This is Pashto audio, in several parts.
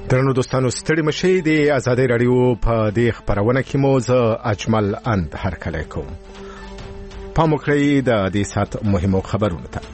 درنو دوستانو ستړي مشي د آزادۍ رادیو په دې خبرونه کې مو زه اجمل اند هرکلی کوم. پام وکړئ د دې سات مهمو خبرونو ته.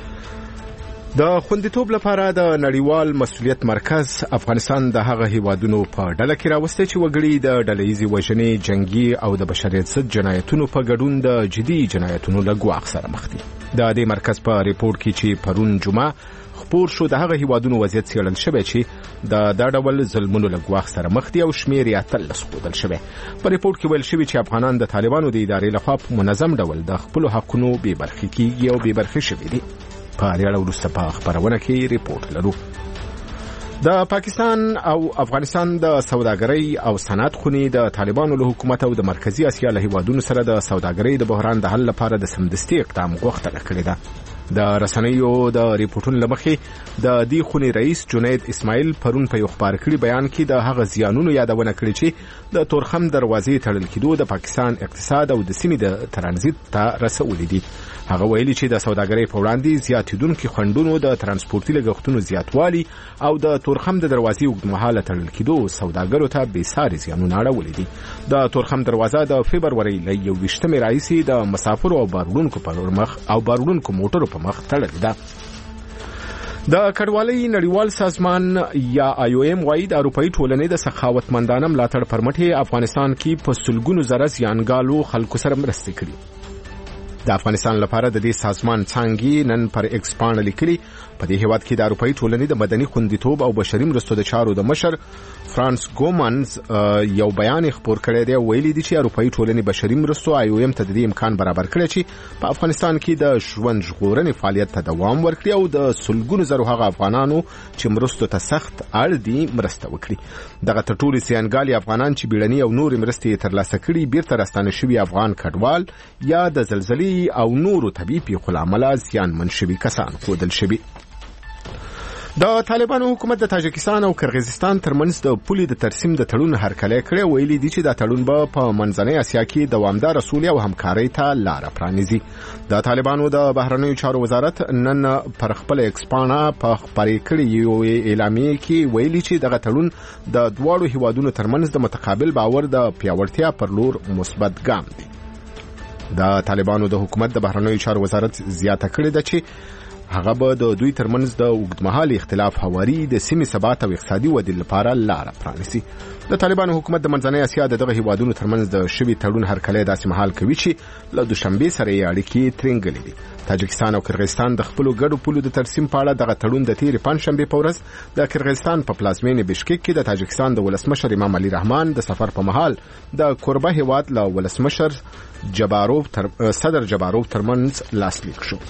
د خوندیتوب لپاره د نړیوال مسؤلیت مرکز افغانستان د هغه هیوادونو په ډله کې راوستی چې وګړي د ډلهیزې وژنې، جنگي او د بشریت ضد جنایتونو په ګډون د جدي جنایتونو له ګواښ سره مخ دي. د دې مرکز په ریپورت کې چې پرون جمعه خپور شو د هغه هیوادونو وضعیت څېړل شوی چې د ډول ظلمونو له ګواښ سره مخ دي او شمېر یې 13 ښودل شوی. په ریپورت کې ویل شوي چې افغانان د طالبانو د ادارې لخوا په منظم ډول د خپلو حقونو بې برخې کېږي او بې برخې شوي دي. په دې اړه وروسته په خبرونه کې ریپورت لرو. د پاکستان او افغانستان د سوداګرۍ او صنعت خونې د طالبانو له حکومت او د مرکزی اسیا له هیوادونو سره د سوداګرۍ د بحران د حل لپاره د سمدستي اقدام غوښتنه کړې ده. د رسنیو د ریپورتونو لمخې د دې خونې رئیس جنید اسماعیل پرون په یو خبر کړي بیان کې د هغه زیانونو یادونه کړې چې د تورخم دروازې تړل کېدو د پاکستان اقتصاد او د سیمې د ترانزیت ته رسولې دي. هغه ویلي چې د سوداګرۍ په وړاندې زیاتېدونکو خنډونو د ترانسپورتي لګښتونو زیاتوالي او د تورخم د دروازې اوږدمهاله تړل کېدو سوداګرو ته بېساري زیانونه اړولي دي. د تورخم دروازه د فبرورۍ له 21 راهیسې د مسافرو او باروړونکو موټرو په مخ تړلې ده. د کډوالۍ نړیوال سازمان یا IOM وايي د اروپאי ټولنې د سخاوتمندانه ملاتړ پر مټ افغانستان کې په سلګونو زره زیانګالو خلکو سره مرستې کړي. د افغانستان لپاره د دې سازمان څانګې نن پر ایکس باندې لیکلي په دې هیواد کې د اروپאי ټولنې د مدني خوندیتوب او بشري مرستو د چارو د مشر فرانس ګومانز یو بیان خپور کړی دی. ویلي دي چې اروپאי ټولنې بشري مرستو IOM ته د دې امکان برابر کړی چې په افغانستان کې د ژوند ژغورنې فعالیت ته دوام ورکړي او د سلګونو زرو هغه افغانانو چې مرستو ته سخت اړ دي مرسته وکړي. دغه تر ټولو زیانګالي افغانان چې بیړني او نور مرستې ترلاسه کړي بیرته راستانه شوي افغان کډوال یا د زلزلې او نورو طبيعي پیښو له امله زیانمن شوي کسان ښودل شوي. د طالبانو حکومت د تاجکستان او قرغیزستان ترمنځ د پولې د ترسیم د تړون هرکلی کړی. ویلي دي چې دا تړون به په منځنۍ اسیا کې دوامدار سولې او همکارۍ ته لاره پرانیزي. د طالبانو د بهرنیو چارو وزارت نن پر خپل ایکسپانا په خبرې کړې یو اعلامیه کې ویلي چې دغه تړون د دواړو هیوادونو ترمنځ د متقابل باور د پیاوړتیا پر لور مثبت ګام دی. د طالبانو د حکومت د بهرنیو چارو وزارت زیاته کړې ده چې هغه به د دوی ترمنځ د اوږدمهالي اختلاف هواري د سیمې ثبات او اقتصادي ودې لپاره لاره پرانیسي. د طالبانو حکومت د منځنۍ اسیا دغه هیوادونو ترمنځ د شوي تړون هرکلی داسې مهال کوي چې له دوشنبې سره یې اړیکې ترنګلې دي. تاجکستان او قرغیزستان د خپلو ګډو پولو د ترسیم په اړه دغه تړون د تېرې پنجشنبې په ورځ د قرغیزستان په پلازمینې بشکک کې د تاجکستان د ولسمشر امام علي رحمان د سفر په مهال د کوربه هیواد له ولسمشر صدر جباروف ترمنځ لاسلیک شو.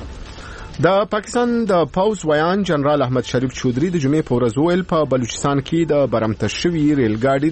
د پاکستان د پوز ویان جنرال احمد شریف چودري د جمعې په ورځ ویل په بلوچستان کې د برمته شوي ریلګاډي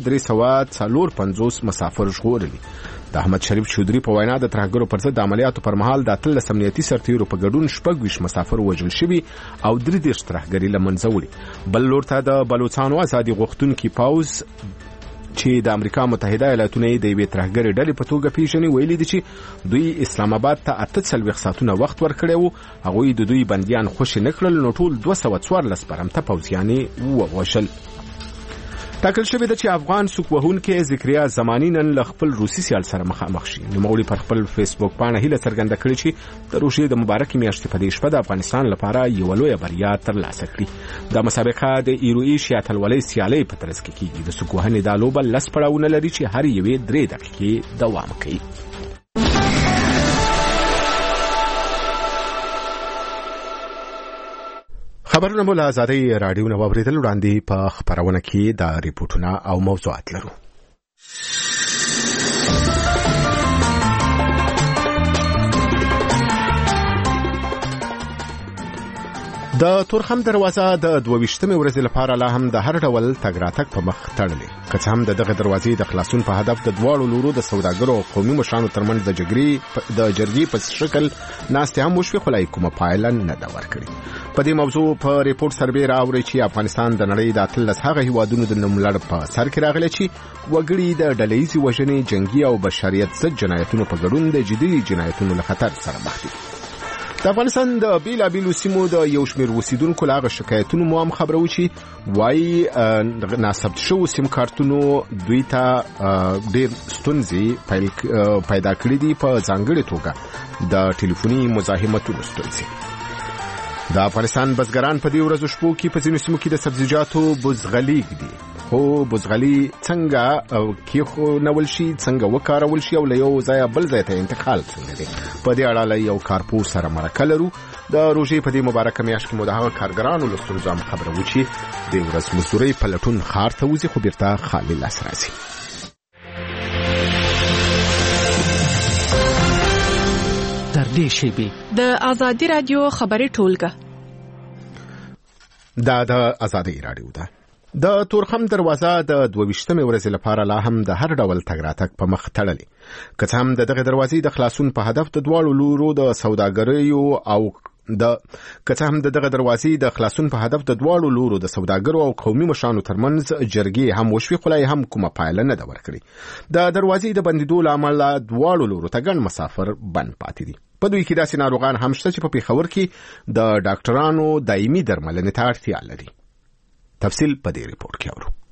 354 مسافر ژغورلي. د احمد شریف چودري په وینا د ترهګرو پر ضد د عملیاتو پر مهال د 13 امنیتي سرتیرو په ګډون 26 مسافر وژل شوي او 33 ترهګري له منځه وړي. بل لور ته د بلوچستان ازادي غوښتونکي پوز چې د امریکا متحده ایالاتونو د یوې ترهګرې ډلې په توګه پیژني ویلي دي چې دوی اسلام آباد ته 48 ساعتونه وخت ورکړی وو. هغوی د دوی بندیان خوشي نه کړل نو ټول 214 برمته پوځیان ووژل. ټاکل شوې ده چې افغان سوک وهونکی ذکریا زمانی نن له خپل روسي سیال سره مخامخ شي. نوموړي پر خپل فیسبوک باندې هیله څرګنده کړې چې د روسیې د مبارکې میاشتې په دې شپه د افغانستان لپاره یو لویه بریا ترلاسه کړي. د مسابقه د ایروئیشیا اتلولۍ سیالۍ په ترڅ کې کیږي. د سوک وهنې دا لوبه 10 پړاوونه لري چې هر یوې 3 دقیقې دوام کوي. خبرونه مو له آزادۍ رادیو نه واورېدل. وړاندې په خبرونه کې د ریپورتونه او موضوعات لرو. د تورخم دروازه د 22مې ورځې لپاره لا هم د هر ډول تګ راتګ په مخ تړلې. که څه هم دغه دروازې د خلاصون په هدف د دواړو لورو د سوداګرو او قومي مشرانو ترمنځ د جرګې په شکل ناستې هم وشوې خو لا کومه پایله نه ده ورکړې. په دې موضوع په ریپورت سربېره اوري چې افغانستان د نړۍ د 13 هغه هیوادونو د نوملړ په سر کې راغلی چې وګړي د ډلهیزې وژنې، جنگي او بشریت ضد جنایتونو په ګډون د جدي جنایتونو له خطر سره مخ دي. د افغانستان د بیلابیلو سیمو د یو شمېر اوسیدونکو له هغه شکایتونو مو هم خبرو چې وایي ناثبت شوو سیم کارتونو دوی ته ډېر ستونزې پیدا کړې دي، په ځانګړې توګه د ټلیفوني مزاحمتونو ستونزې. د افغانستان بزګران په دې ورځو شپو کې په ځینو سیمو کې د سبزیجاتو بزغلي دي، خو بزغلي څنګه کېښونول شي، څنګه وکارول شي او له یو ځایه بل ځای ته انتقال څنګه دی، په دې اړه له یو کارپوه سره مرکه لرو. د روژې په دې مبارکه میاشت کې مو د هغه کارګرانو له ستونزو هم خبرو چې د ورځ مزدورۍ په لټون ښار ته وځي خو بیرته خالي لاس راځي. تر دې شیبې د ازادي رادیو خبري ټولګه د ازادي رادیو ده. د تورخم دروازه د 22مې ورځې لپاره لا هم د هر ډول تګ راتګ په مخ تړلې، که څه هم د دغه دروازې د خلاصون په هدف د دواړو لورو د سوداګریو او قومي مشرانو ترمنځ جرګې هم وشوې، خو لا هم کومه پایله نه ده ورکړې. د دروازې د بندیدو له امله دواړو لورو ته ګڼ مسافر بند پاتې دي. په دوی کې داسې ناروغان هم شته چې په پېښور کې د ډاکټرانو دایمي درملنې ته اړتیا لري. تفصیل په دې ریپورت کې اورو.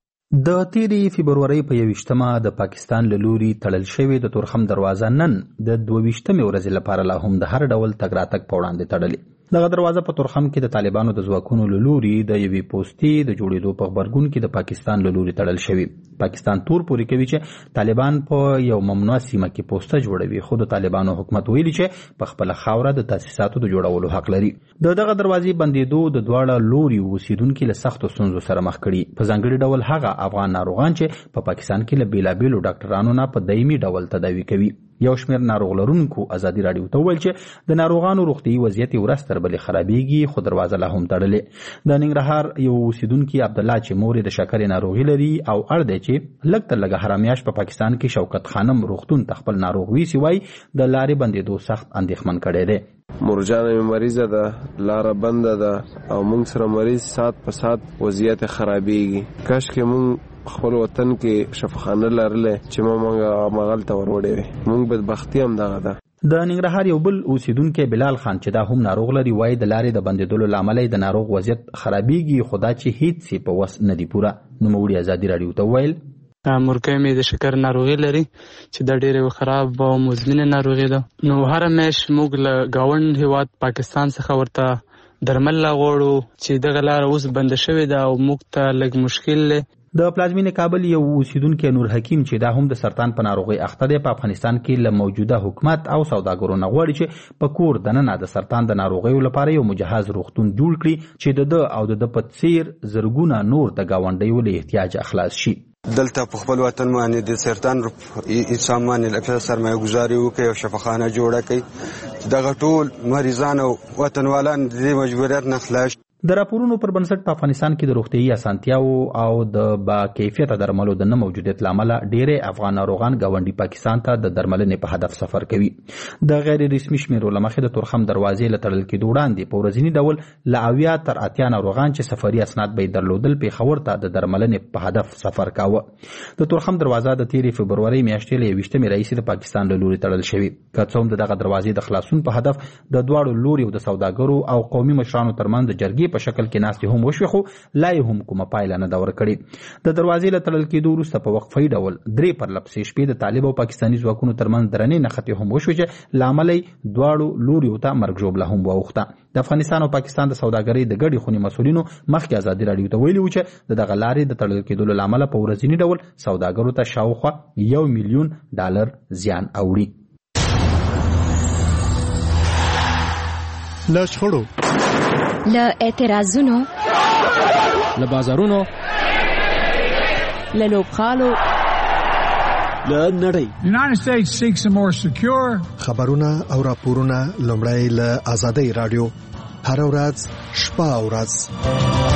د تیری فبرवरी په 21مه د پاکستان له لوري تړل شوی د تورخم دروازه نن د 22مې ورځې لپاره لا هم د هر ډول تګ راتګ په وړاندې تړلې. دغه دروازه په تورخم کې د طالبانو د ځواکونو له لوري د یوې پوستې د جوړېدو په خبرګون کې د پاکستان له لوري تړل شوی. پاکستان تور پوري کوي چې طالبان په یو ممنوع سیمه کې پوسټه جوړوي، خو د طالبانو حکومت ویلي چې په خپل خاوره د تاسیساتو د جوړولو حق لري. دغه دروازې بندیدو د دواړه لوري اوسیدونکو له سختو ستونزو سره مخ کړي، په ځانګړي ډول هغه افغان ناروغان چې په پاکستان کې له بیلابیلو ډاکټرانو نه په دایمي ډول تداوي کوي. یو شمېر ناروغ لرونکو ازادي راډیو ته وویل چې د ناروغانو روغتیايي وضعیت ورځ تر بلې خرابېږي، خو دروازه لا هم تړلې. د ننګرهار یو اوسیدونکي عبدالله چې مور د شکرې ناروغي لري او اړ دی چې لږ تر لږه هره میاشت په پاکستان کې شوکت خانم روغتون ته خپل ناروغ ویسي، وایي د لارې بندېدو سخت اندېښمن کړی دی. مرجانه مې مریضه ده، لاره بنده ده او موږ سره مریض سات په سات وضعیت خرابېږي. کاش کې موږ خپل وطن کې شفاخانه لرله چې موږ مغل ته وروړې وي. موږ بدبختي هم دغه ده. د ننګرهار یو بل اوسیدونکی بلال خان چې دا هم ناروغ لري، وایي د لارې د بندېدلو له امله د ناروغ وضعیت خرابېږي، خو دا چې هیڅ څه په وس نه دي پوره. نوموړي ازادي راډیو ته وویل مورګۍ مې د شکر ناروغي لري چې دا ډېره خراب او مزمنه ناروغي ده. نو هر میاشت موږ له گاوند هیواد پاکستان څخه ورته درمل لاغوړو چې دغه لار اوس بند شوې ده او موږ ته لږ مشکل دی. د پلازمینې کابل یو اوسیدونکی نور حکیم چې دا هم د سرطان په ناروغي اخته دی، په افغانستان کې له موجوده حکومت او سوداګرو نه غواړي چې په کور دننه د سرطان د ناروغیو لپاره یو مجهز روغتون جوړ کړي چې د او د په څیر زرګونه نور د گاونډیو له احتیاج اخلاص شي. دلته په خپل وطن باندې د سرطان انسان باندې لکه سرمایه گذاري وکړي او شفاخانه جوړه کړي. دغه ټول مریضان او وطنوالان د مجبوریت نه خلاص. د راپورونو پر بنسټ په افغانستان کې د روغتیايي اسانتیاو او د با کیفیته درملو د نه موجودیت لامل ډېری افغان ناروغان ګاونډي پاکستان ته د درملنې په هدف سفر کوي. د غیر رسمي شمیرو له مخې د تورخم دروازې له تړل کېدو وړاندې په ورځني ډول له 80 تر 80 ناروغان چې سفري اسناد به درلودل پېښور ته د درملنې په هدف سفر کاوه. د تورخم دروازه د تیری فبرवरी میاشتې له 21مې راهیسې د پاکستان له لوري تړل شوې، که څه هم دغه دروازې د خلاصون په هدف د دواړو لوري د سوداګرو او قومي مشرانو ترمنځ د جرګې په شکل کې ناستې هم وشوې، خو لا یې هم کومه پایله نه ده ورکړې. د دروازې له تړل کېدو وروسته په وقفه‌ای ډول 3 پرلپسې شپې د طالب او پاکستاني ځواکونو ترمنځ درنې نښتې هم وشوې چې له امله یې دواړو لوریو ته مرګ ژوبله هم واوښته. د افغانستان او پاکستان د سوداګرۍ د ګډې خونې مسؤلینو مخکې ازادي راډیو ته ویلي وو چې دغه لارې د تړل کېدلو له امله په ورځني ډول سوداګرو ته شاوخوا $1 ملیون زیان اوړي. له شخړو، له اعتراضونو، له بازارونو، له لوبغالو، له نړۍ. United States seeks a more secure. خبرونه او راپورونه لومړی له ازادي راډیو هر ورځ شپه او ورځ.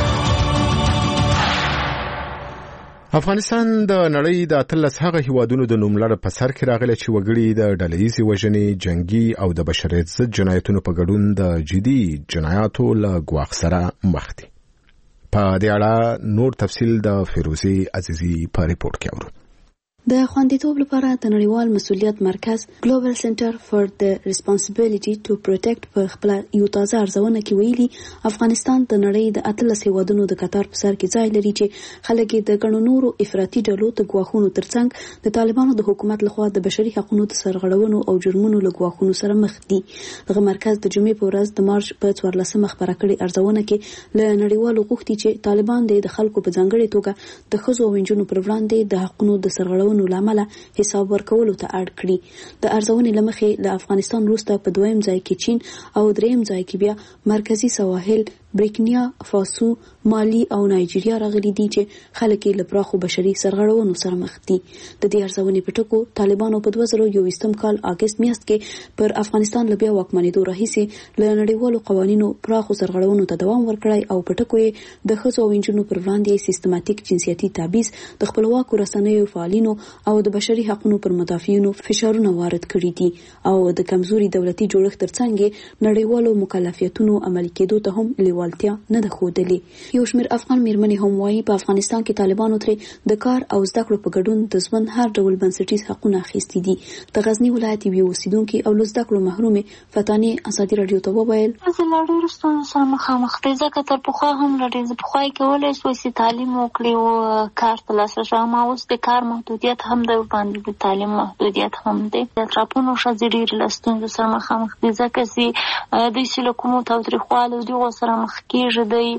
افغانستان د نړۍ د 13 هغه هیوادونو د نوملړ په سر کې راغلی چې وګړي د ډلهیزې وژنې، جنگي او د بشریت ضد جنایتونو په ګډون د جدي جنایاتو له ګواښ سره مخ دي. په دې اړه نور تفصیل د فیروزي عزیزي په ریپورت کې اورو. د خوندیتوب لپاره د نړیوال مسؤلیت مرکز Global Center for the Responsibility to Protect په خپل یو تازه ارزونه کې ویلي افغانستان د نړۍ د 13 هیوادونو د قطار په سر کې ځای لري چې خلک د ګڼو نورو افراطي ډلو د ګواښونو ترڅنګ د طالبانو د حکومت لخوا د بشري حقوقو د سرغړونو او جرمونو له ګواښونو سره مخ دي. دغه مرکز د جمعې په ورځ د مارچ په 14 خبره کړې ارزونه کې له نړیوالو غوښتي چې طالبان د خلکو په ځانګړي توګه د ښځو او نجونو پر وړاندې د حقوقو د سرغړونو لامل حساب ورکولو ته اړ کړي. د ارزونې لمخې له افغانستان وروسته په دویم ځای کې چین او دریم ځای کې بیا مرکزی سواحل بریکنیا فاسو مالی او نایجیریا راغلي دي چې خلک له پراخو بشري سرغړونو سره مخ دي. د دې ارزونې په ټکو طالبانو په 2021 کال اگست میاشت کې پر افغانستان له بیا واکمنېدو راهیسې له نړیوالو قوانینو پراخو سرغړونو ته دوام ورکړی او په ټکو یې د ښځو او نجونو پر وړاندې سیستماتیک جنسیتي تبعیض د خپلواکو رسنیو فعالینو او د بشري حقوقو پر مدافعینو فشارونه وارد کړي دي او د کمزوري دولتي جوړښت ترڅنګ نړیوالو مکلفیتونو عملي کېدو ته هم لیوالتیا نه ده ښودلې. یو شمېر افغان میرمنې هم وایي په افغانستان کې طالبانو ترې د کار او زده کړو په ګډون د ژوند هر ډول بنسټیز حقونه اخیستي دي. د غزنی ولایت یو اوسیدونکي او له زده کړو محرومې فتانې ازادي راډیو ته وویل زه له ډېرو ستونزو سره مخامخ دي ځکه تر پخوا هم لري پخوا یې کولی شو چې تعلیم وکړي او کار ته لاسرسی هم اوس د کار محدودیت هم د باندې د تعلیم محدودیت هم دی. د اطرافونو ښځې ډېرې له ستونزو سره مخامخ دي ځکه چې دوی چې له کومو تاوتریخوالو دغو سره مخ کېږي دوی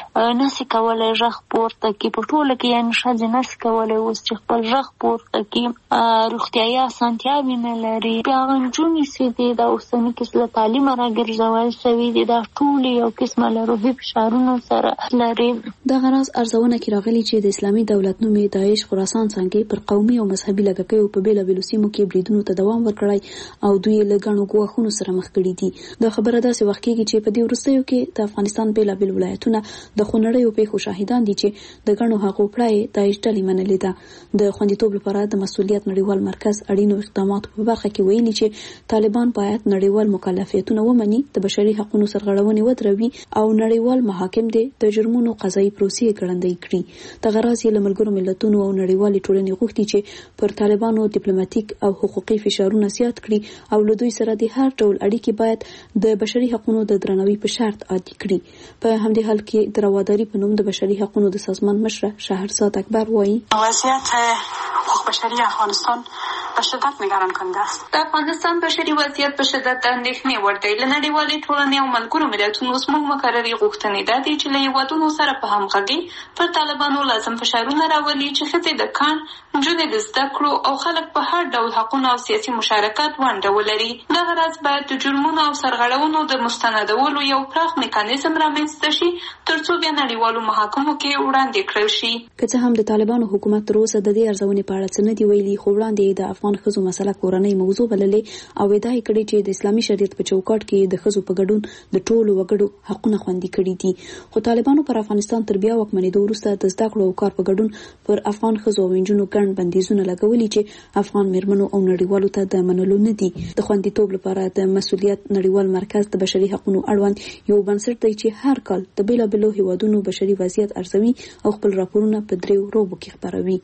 نسي کولی غږ پورته کړي په ټوله کې یعنې ښځې نسي کولی اوس چې خپل غږ پورته کړي روغتیایي اسانتیاوې نه لري. بیا هغه نجونې چې دي دا اوسني کې له تعلیمه راګرځول شوي دي دا ټولې یو قسمه له روحي فشارونو سره لري. دغه راز ارزونه کې راغلي چې د اسلامي دولت نومې داعش خراسان څنګه پر قومي او مذهبي لږکیو په بیلابیلو سیمو کې بریدونو ته دوام ورکړی او دوی له ګڼو ګواښونو سره مخ کړي دي. دا خبره داسې وخت کېږي چې په دې وروستیو کې د افغانستان بیلابیل ولایتونه د خونړیو پیښو شاهدان دي چې د ګڼو هغو پړه داعش ډلې منلې ده. د خوندیتوب لپاره د مسؤلیت نړیوال مرکز اړینو اقداماتو په برخه کې ویلي چې طالبان باید نړیوال مکلفیتونه ومني د بشري حقوقو سرغړونې ودروي او نړیوال محاکم د جرمونو قضایي پروسې ګړندۍ کړي. دغه راز یې له ملګرو ملتونو او نړیوالې ټولنې غوښتي چې پر طالبانو ډیپلوماټیک او حقوقي فشارونه زیات کړي او له دوی سره د هر ډول اړیکې باید د بشري حقوقو د درناوي په شرط عادي کړي. په همدې حال کې د رواداري په نوم د بشري حقوقو د سازمان مشره شهرزاد اکبر وایي وضعیت حقوق بشری افغانستان به شدت نگران کننده است. د افغانستان بشري وضعیت په شدت د اندېښنې وړ دی. له نړیوالې ټولنې او ملګرو ملتونو زموږ مقررې غوښتنې دا دي چې له هیوادونو سره په همغږۍ پر طالبانو لازم فشارونه راولي چې ښځې د کار نجونې د زده کړو او خلک په هر ډول حقونو او سیاسي مشارکت ونډه ولري. دغه راز باید د جرمونو او سرغړونو د مستندولو یو پراخ میکانیزم رامنځته شي تر څو بیا نړیوالو محاکمو کې وړاندې کړل شي. که څه هم د طالبانو حکومت تر اوسه د دې ارزونې په اړه څه نه دي ویلي خو وړاندې د افغان ښځو مسله کورنۍ موضوع بللې او ادعا یې کړې چې د اسلامي شریعت په چوکاټ کې د ښځو په ګډون د ټولو وګړو حقونه خوندي کړي دي. خو طالبانو پر افغانستان تر بیا واکمنېدو وروسته د زده کړو او کار په ګډون پر افغان ښځو او نجونو ګڼ بندیزونه لګولي چې افغان میرمنو او نړیوالو ته د منلو نه دي. د خوندیتوب لپاره د مسؤلیت نړیوال مرکز د بشري حقوقو اړوند یو بنسټ دی چې هر کال د بیلابیلو هیوادونو بشري وضعیت ارزوي او خپل راپورونه په 3 روبو کې خپروي.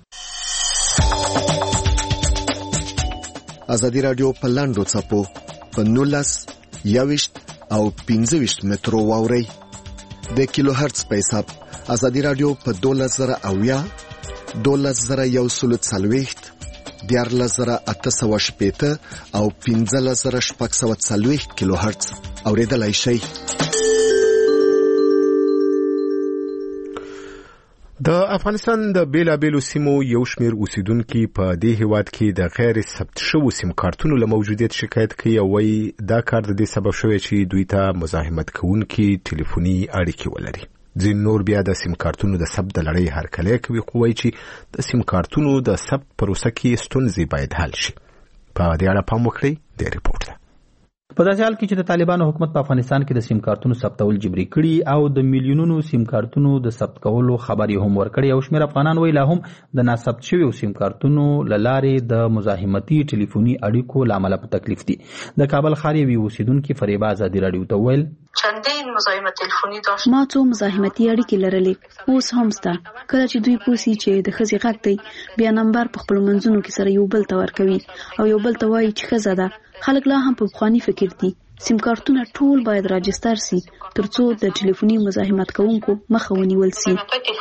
ازادي راډیو په لاندو څپو په 19 21 او 25 مترو واوري د کیلو هرتز په حساب ازادي راډیو په 12080 12140 14880 او 15640 کیلو هرتز اوریدلای شئ. د افغانستان د بیلابیلو سیمو یو شمیر اوسیدونکو په دې هیواد کې د غیر ثبت شوو سیم کارتونو له موجودیت شکایت کوي او وايي دا کار د دې سبب شوی چې دوی ته مزاحمت کوونکي ټلیفوني اړیکې ولري. ځین نور بیا د سیم کارتونو د ثبت د لړۍ هرکلی کوي خو وايي چې د سیم کارتونو د ثبت پروسه کې ستونزې باید حل شي. په دې اړه پام وکړئ د ریپورت. په داسې حال کې چې د طالبانو حکومت په افغانستان کې د سیم کارتونو ثبتول جبري کړي او د میلیونونو سیم کارتونو د ثبت کولو خبري هم ورکړي او شمېر افغانان ویل هم د ناثبت شویو سیم کارتونو لارې د مزاحمتي ټلیفوني اړیکو لامل په تکلیف دي. د کابل ښار یو اوسیدونکو فریبا ازادي راډیو ته ویل چندین مزاحمت تلفنی داشت. ما څو مزاحمتي اړیکې لرلې، اوس هم شته. کله چې دوی پوسي چې د ښځې غږ دی، بیا نمبر په خپل منځونو کې سره یو بل ته ورکوي او یو بل ته وایي چې ښځه ده. خلک لا هم په پخواني فکر دي. سیم کارتونه ټول باید راجستر سي ترڅو د ټلیفوني مزاحمت کوونکو مخه ونیول سي.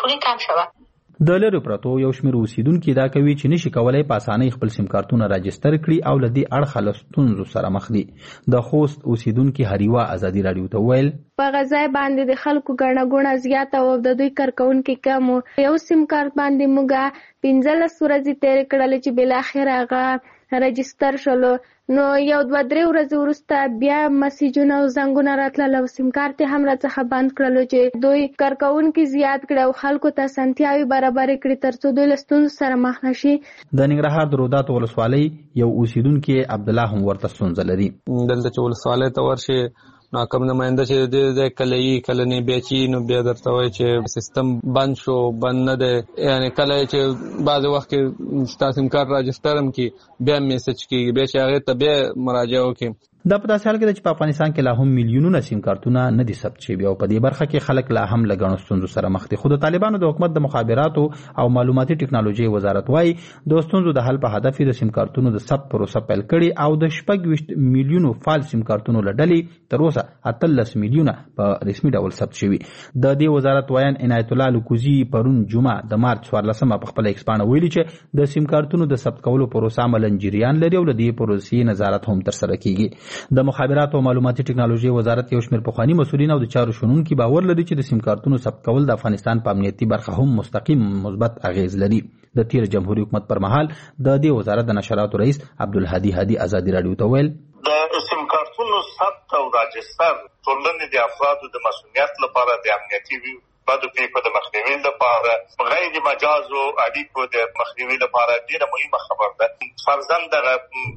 د لرې پرتو یو شمېر اوسیدونکي دا کوي چې نشي کولای په اسانۍ خپل سیم کارتونه راجستر کړي او له دې اړخه له ستونزو سره مخ دي. د خوست اوسیدونکي هریوا ازادي راډیو ته ویل په غځای باندې د خلکو ګڼه ګوڼه زیاته او د دوی کارکونکي کم. یو سیم کارت باندې موږ 15 ورځې تېرې کړلې چې بالاخره هغه راجستر شولو. نو یو 2-3 ورځې وروسته بیا مسیجونه او زنګونه راتلل او سیم کارت هم راڅخه بند کړلو چې دوی کارکونکي زیات کړي او خلکو ته اسانتیاوې برابرې کړي ترڅو دوی له ستونزو سره مخ نشي. د ننګرهار د روداتو ولسوالۍ یو اوسیدونکي عبدالله هم ورته ستونزه لري. دلته چې ولسوالۍ ته ورشي نو کوم نماینده چې د کله نه بیچي نو بیا درته وایي چې سیستم بند شو، بند نه دی. یعنی کله چې بعض وخت کې تاسو سیم کارت راجستر هم کی بیا میسج کیږي، بیا چې هغه ته بیا مراجعه وکړي. دا په داسې حال کې چې په افغانستان کې لا هم میلیونونه سیم کارتونه نه دي ثبت شوي او په دې برخه کې خلک لا هم له ګڼو ستونزو سره مخ دي. خو د طالبانو د حکومت د مخابراتو او معلوماتي ټکنالوژي وزارت وايي د ستونزو د حل په هدف د سیم کارتونو د ثبت پروسه پیل کړي او د 26 میلیونو فال سیم کارتونو لړلې تر اوسه 18 میلیونه په رسمي ډول ثبت شوي. د دې وزارت وایي عنایت الله لکوزي پرون جمعه د مارچ 14 په خپل ایکس باندې ویلي چې د سیم کارتونو د ثبت کولو پروسه عملاً جریان لري او د دې پروسې نظارت هم تر سره کیږي. د مخابراتو او معلوماتي ټکنالوژي وزارت یو شمېر پخواني مسؤلین او د چارو شنونکي باور لري چې د سیم کارتونو ثبت کول د افغانستان په امنیتي برخه هم مستقیم مثبت اغیز لري. د تیر جمهوریت حکومت پر مهال د دې وزارت د نشراتو رئیس عبدالهادي هادي ازادي راډیو ته ویل د سیم کارتونو ثبت او راجستر ټولنې د افرادو د مسؤلیت لپاره د امنیتي بدو پیښو د مخنیوي لپاره غیر مجازو اړیکو د مخنیوي لپاره ډیره مهمه خبر ده. فرضاً دغه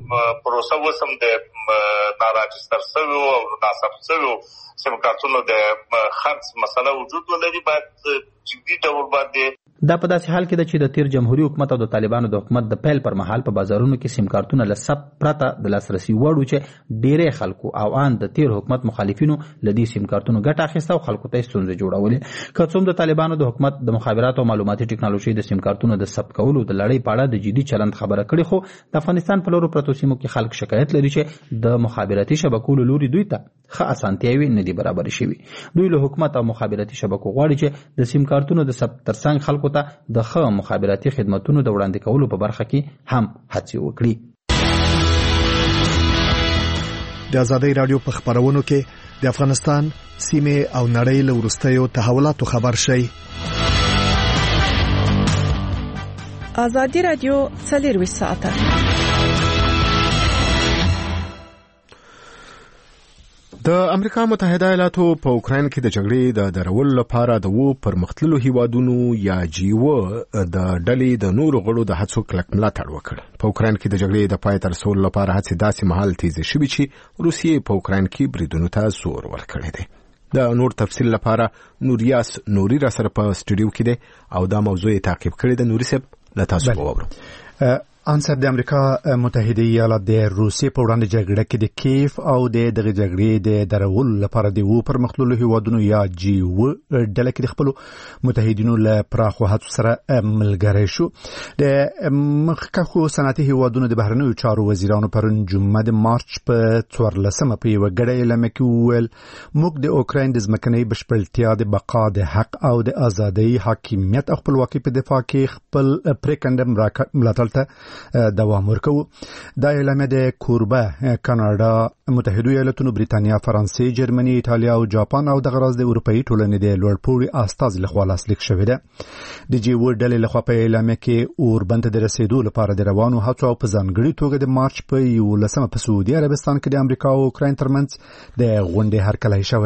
پروسه وسم د ناراجستر شویو او ناثبت شویو سیم کارتونو د خرڅ مسله وجود ولري، باید جدي ډول باندې. دا په داسې حال کې ده چې د تیر جمهوریت حکومت او د طالبانو د حکومت د پیل پر مهال په بازارونو کې سیم کارتونه له ثبت پرته د لاسرسي وړ چې ډیری خلکو او ان د تیر حکومت مخالفینو له دې سیم کارتونو ګټه اخیسته او خلکو ته ستونزې جوړولې. که څوم د طالبانو د حکومت د مخابراتو او معلوماتي ټکنالوژي د سیم کارتونو د ثبت کولو د لړۍ په اړه د جدي چلند خبره کړې، خو د افغانستان په لورو پرتو سیمو کې خلک شکایت لري چې د مخابراتي شبکو له لوري دوی ته ښه اسانتیاوې نه دي برابرې شوي. دوی له حکومت او مخابراتي شبکو غواړي چې د سیم کارتونو د ثبت ترڅنګ خلکو ته د ښه مخابراتي خدماتونو د وړاندې کولو په برخه کې هم هڅې وکړي. د ازادۍ راډیو په خبرونو کې د افغانستان سیمې او نړۍ له وروستیو تحولاتو خبر شي. ازادي راډیو 24 ساعته د امریکا متحده ایالاتو په اوکراین کې د جګړې د درولو لپاره د پرمختللو هیوادونو یا جیو د ډلې د نورو غړو د هڅو کلک ملاتړ وکړ. په اوکراین کې د جګړې د پای ته رسولو لپاره هڅې داسې مهال تیزې شوې چې روسیې په اوکراین کې بریدونو ته زور ورکړی دی. د نور تفصیل لپاره نوریاس نوري را سره په سټوډیو کې دی او دا موضوع تعقیب کړی د نوري صاحب له تاسو وورو. انصر د امریکا متحده ایالات د روسیې په وړاندې جګړه کې د کیف او د دغه جګړې د درولو لپاره د پرمختللو هیوادونو یا جی و ډله کې د خپل متحدینو له پراخو هڅو سره ملګری شو. د مخکښو صنعتي هیوادونو د بهرنیو چارو وزیرانو پرون جمعه د مارچ په 14 په یو غړې اعلان وکړ موږ د اوکراین د ځمکنۍ بشپړتیا د بقا د حق او د ازادۍ حاکمیت او خپلواکۍ په دفاع کې خپل پریکنډ ملاتړ ته دوام ورکو. دا اعلامیه د کوربه کاناډا، متحده ایالاتونو، بریتانیا، فرانسې، جرمني، ایتالیا او جاپان او د غراز د اروپאי ټولنې د لوړپوړي استازي لخوا لاسلیک شوې ده. د جی و ډلې لخوا په اعلامیه کې اوربند ته رسیدو لپاره د روانو هڅو او په ځانګړي توګه د مارچ په 11 په سعودي عربستان کې د امریکا او اوکراین ترمنځ د غونډې هرکلی شوې ده.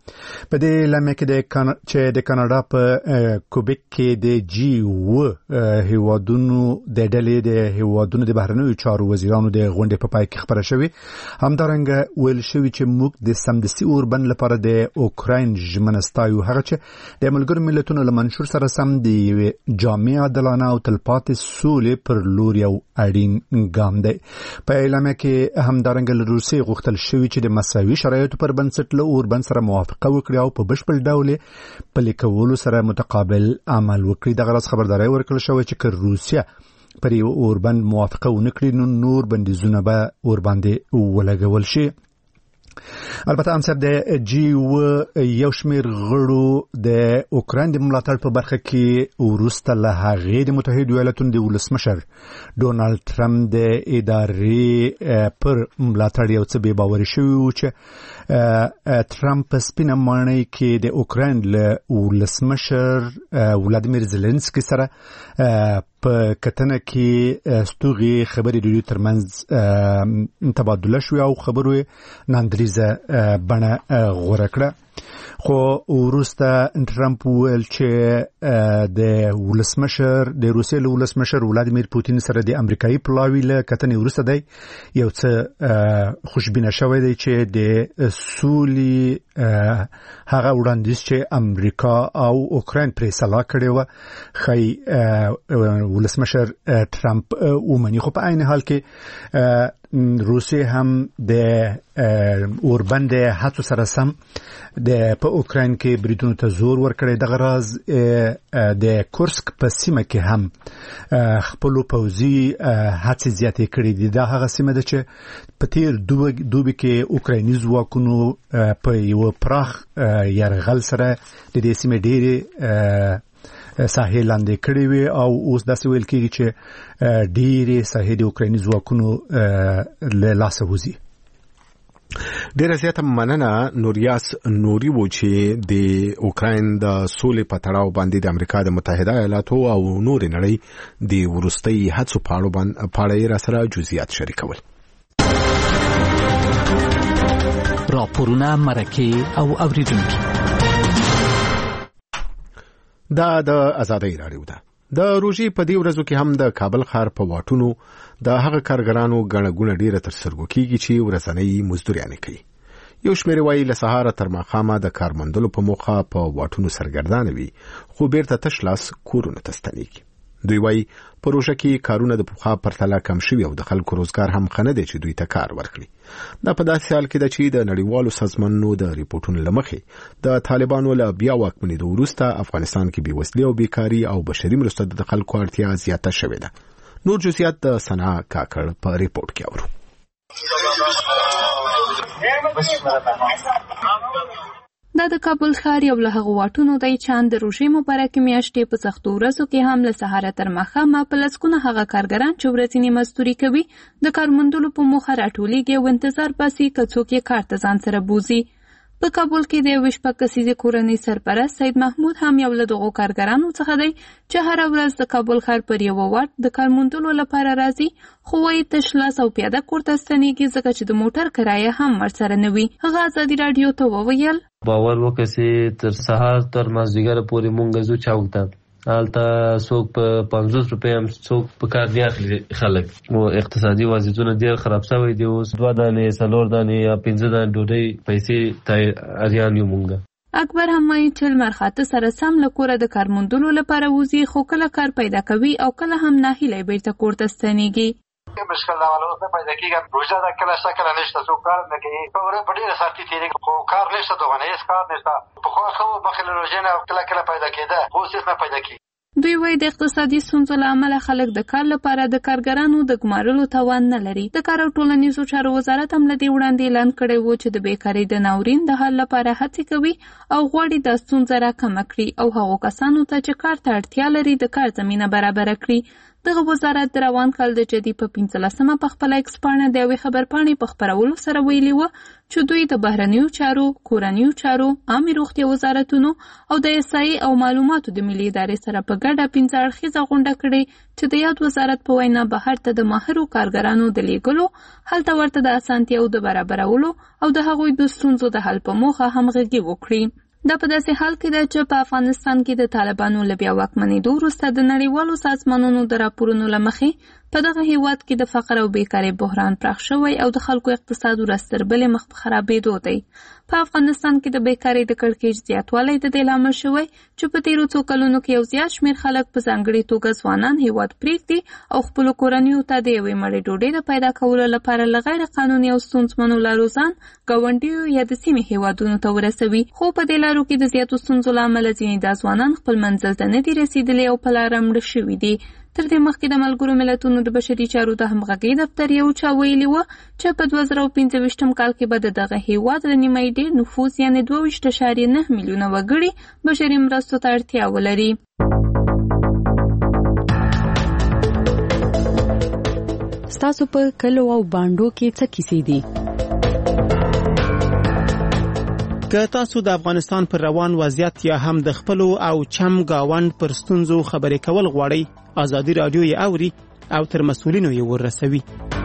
په دې لمه کې چې د کاناډا په کوبیک کې د G7 هیوادونو د ډلې د هیوادونو د بهرنیو چارو وزیرانو د غونډې په پای کې خبره شوې. همدارنګه ویل شوی چې موږ د سمدستي اوربند لپاره د اوکراین ژمنه ستایو، هغه چې د ملګرو ملتونو له منشور سره سم د یوې جامع عادلانه او تلپاتې سولې پر لور یو اړین ګام دی. په اعلامیه کې همدارنګه له روسیې غوښتل شوی چې د مساوي شرایطو پر بنسټ له اوربند سره موافقه وکړي او په بشپړ ډول پلي کولو سره متقابل عمل وکړي. دغه راز خبرداری ورکړل شوی چې که روسیه پر یو اوربند موافقه ونه کړي نو نور بندیزونه به ورباندې ولګول شي. البته امصب د G7 یو شمیر غړو د اوکراین د ملاتړ په برخه کې وروسته له هغې د متحده ایالاتونو د ولسمشر ډونالد ټرمپ د ادارې پر ملاتړ یو څه بې باوري شوي و چې ټرمپ په سپینه ماڼۍ کې د اوکراین له ولسمشر ولادیمیر زيلنسکي سره په کتنه کې ستوغي خبرې د دوی ترمنځ تبادله شوې او خبرو ناندریزه بڼه غوره کړه. خو وروسته ټرمپ ویل چې د روسیې له ولسمشر ولادیمیر پوتین سره د امریکایي پلاوي له کتنې وروسته دی یو څه خوشبینه شوی دی چې د سولې هغه وړاندیز چې امریکا او اوکراین پرې سلا کړې وه ښایي ولسمشر ټرمپ ومني. خو په عین حال کې روسیې هم د اوربند هڅو سره سم په اوکراین کې بریدونو ته زور ورکړی. دغه راز د کورسک په سیمه کې هم خپل پوځي هڅې زیاتې کړې دي. دا هغه سیمه ده چې په تیر دوبي کې اوکرایني ځواکونو په یو پراخ یرغل سره د دې سیمې ډېرې ساحې لاندې کړې وي او اوس داسې ویل کېږي چې ډېرې ساحې د اوکرایني ځواکونو له لاسه وځي. ډیره زیاته مننه نوریاس نوري و چې د اوکراین د سولې په تړاو باندې د امریکا د متحده ایالاتو او نور نړۍ د ورستۍ هڅو په اړه را سره جزئیات شریکول. راپورونه مرکه او اوریدونکو دا د آزادۍ راډیو ده. د روژې په دې ورځو کې هم د کابل ښار په واټونو د هغه کارګرانو ګڼه ګوڼه ډیره تر سترګو کېږي چې ورځنۍ مزدوري کوي. یو شمېر وایي له سهاره تر ماښامه د کار موندلو په موخه په واټونو سرګردانه وي خو بیرته تش لاس کورونو ته ستنېږي. دوی وایي په روژه کې کارونه د پخوا پرتله کم شوي او د خلکو روزګار هم ښه نه دی چې دوی ته کار ورکړي. دا په داسې حال کې ده چې د نړیوالو سازمانونو د ریپورټونو له مخې د طالبانو له بیا واکمنېدو وروسته افغانستان کې بېوزلي او بیکاري او بشري مرستو د خلکو اړتیا زیاته شوې ده. نور جزئیات د ثنا کاکړ په ریپورټ کې اورو. دا د کابل ښار یو له هغو واټونو دی چې د روژې مبارکې میاشتې په سختو ورځو کې هم له سهاره تر ماښامه په لسګونه هغه کارګران چې ورځنی مزدوري کوي د کار موندلو په موخه راټولیږي او انتظار باسي که څوک یې کار ته ځان سره بوځي. په کابل کې د 26 کسیزې کورنۍ سرپرست سید محمود هم یو له دغو کارګرانو څخه دی چې هره ورځ د کابل ښار پر یوه واټ د کار موندلو لپاره راځي خو وایي تش لاس او پیاده کور ته ستنېږي ځکه چې د موټر کرایه هم ورسره نه وي. هغه ازادي راډیو ته وویل باور وکړئ تر سهار تر مازدیګره پورې مونږ ځو چوک ته هلته څوک په 50 روپۍ هم څوک په کار نه اخلي خلک او اقتصادي وضعیتونه ډېر خراب شوی دی. اوس 2 دانې 4 دانې یا 15 دانې ډوډۍ پیسې اریان یو مونږ. اکبر هم وایي چې لمر خاته سره سم له کوره د کار موندلو لپاره وځي خو کله کار پیدا کوي او کله هم ناهیلی بیرته کور ته ستنېږي. مشکل دا ولا اوس پیدا کېږي روزه دا کله څه کله نشته څوک کار نه کوي په ورځ په ډېره سختي تېرېږي خو کار نشته دوغنه هېڅ کار نشته. پخوا ښه وو مخکې له روژې نه کله کله پیدا کېده خو اوس هېڅ نه پیدا کېږي. دوی وایي د اقتصادي ستونزو له امله خلک د کار لپاره د کارګرانو د ګمارلو توان نه لري. د کار او ټولنیزو چارو وزارت هم له دې وړاندې اعلان کړی و چې د بیکارۍ د ناورین د حل لپاره هڅې کوي او غواړي دا ستونزه راکمه کړي او هغو کسانو ته چې کار ته اړتیا لري د کار زمینه برابره کړي. دغه وزارت د روان کال د جدي په 15مه په خپل ایکس پاڼه د یوې خبرپاڼې په خپرولو سره ویلي و چې دوی د بهرنیو چارو، کورنیو چارو، عامه روغتیا وزارتونو او د اسای او معلوماتو د ملي ادارې سره په ګډه 15 اړخیزه غونډه کړې چې د یاد وزارت په وینا بهر ته د ماهرو کارګرانو د لیږلو، هلته ورته د اسانتیاو د برابرولو او د هغوی د ستونزو د حل په موخه همغږي وکړي. دا په داسې حال کې ده چې په افغانستان کې د طالبانو له بیا واکمنېدو وروسته د نړیوالو سازمانونو د راپورونو له مخې په دغه هیواد کې د فقر او بیکارۍ بحران پراخ شوی او د خلکو اقتصاد ورځ تر بلې مخ په خرابېدو دی. په افغانستان کې د بیکارۍ د کړکېچ زیاتوالی د دې لامل شوی چې په تیرو څو کلونو کې یو زیات شمېر خلک په ځانګړې توګه ځوانان هیواد پرېږدي او خپلو کورنیو ته د یوې مړۍ ډوډۍ د پیدا کولو لپاره له غیر قانوني او ستونزمنو لارو ځان ګاونډیو یا د سیمې هیوادونو ته ورسوي. خو په دې لارو کې د زیاتو ستونزو له امله ځینې دا ځوانان خپل منزل ته نه دي رسېدلي او په لاره مړه شوي دي. تر دې مخکې د ملګرو ملتونو د بشري چارو د همغږۍ دفتر یو چا ویلي و چې په 2015 کال کې به د دغه هیواد له نیمایي ډېر نفوس یعنې 22.9 میلیونه وګړي بشري مرستو ته اړتیا ولري. ستاسو په کلو او بانډو کې څه کیسې دي؟ که تاسو د افغانستان پر روان وضعیت یا هم د خپلو او چم گاوند پر ستونزو خبرې کول غواړئ، ازادي رادیو یې اوري او تر مسؤلینو یې ورسوي.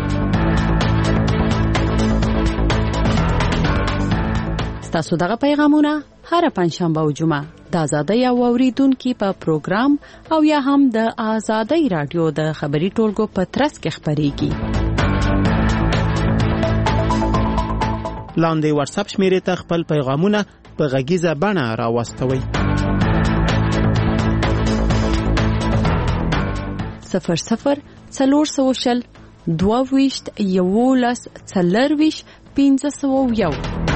ستاسو دغه پیغامونه هر پنځشنبه او جمعه د ازادۍ او اوریدونکو په پروګرام او یا هم د ازادۍ رادیو د خبري ټولګو په ترڅ کې خبريږي. لاندې واتس اپ شمیرې ته خپل پیغامونه په غږیزه بڼه راوستوئ. 00 400 22 11 40 501.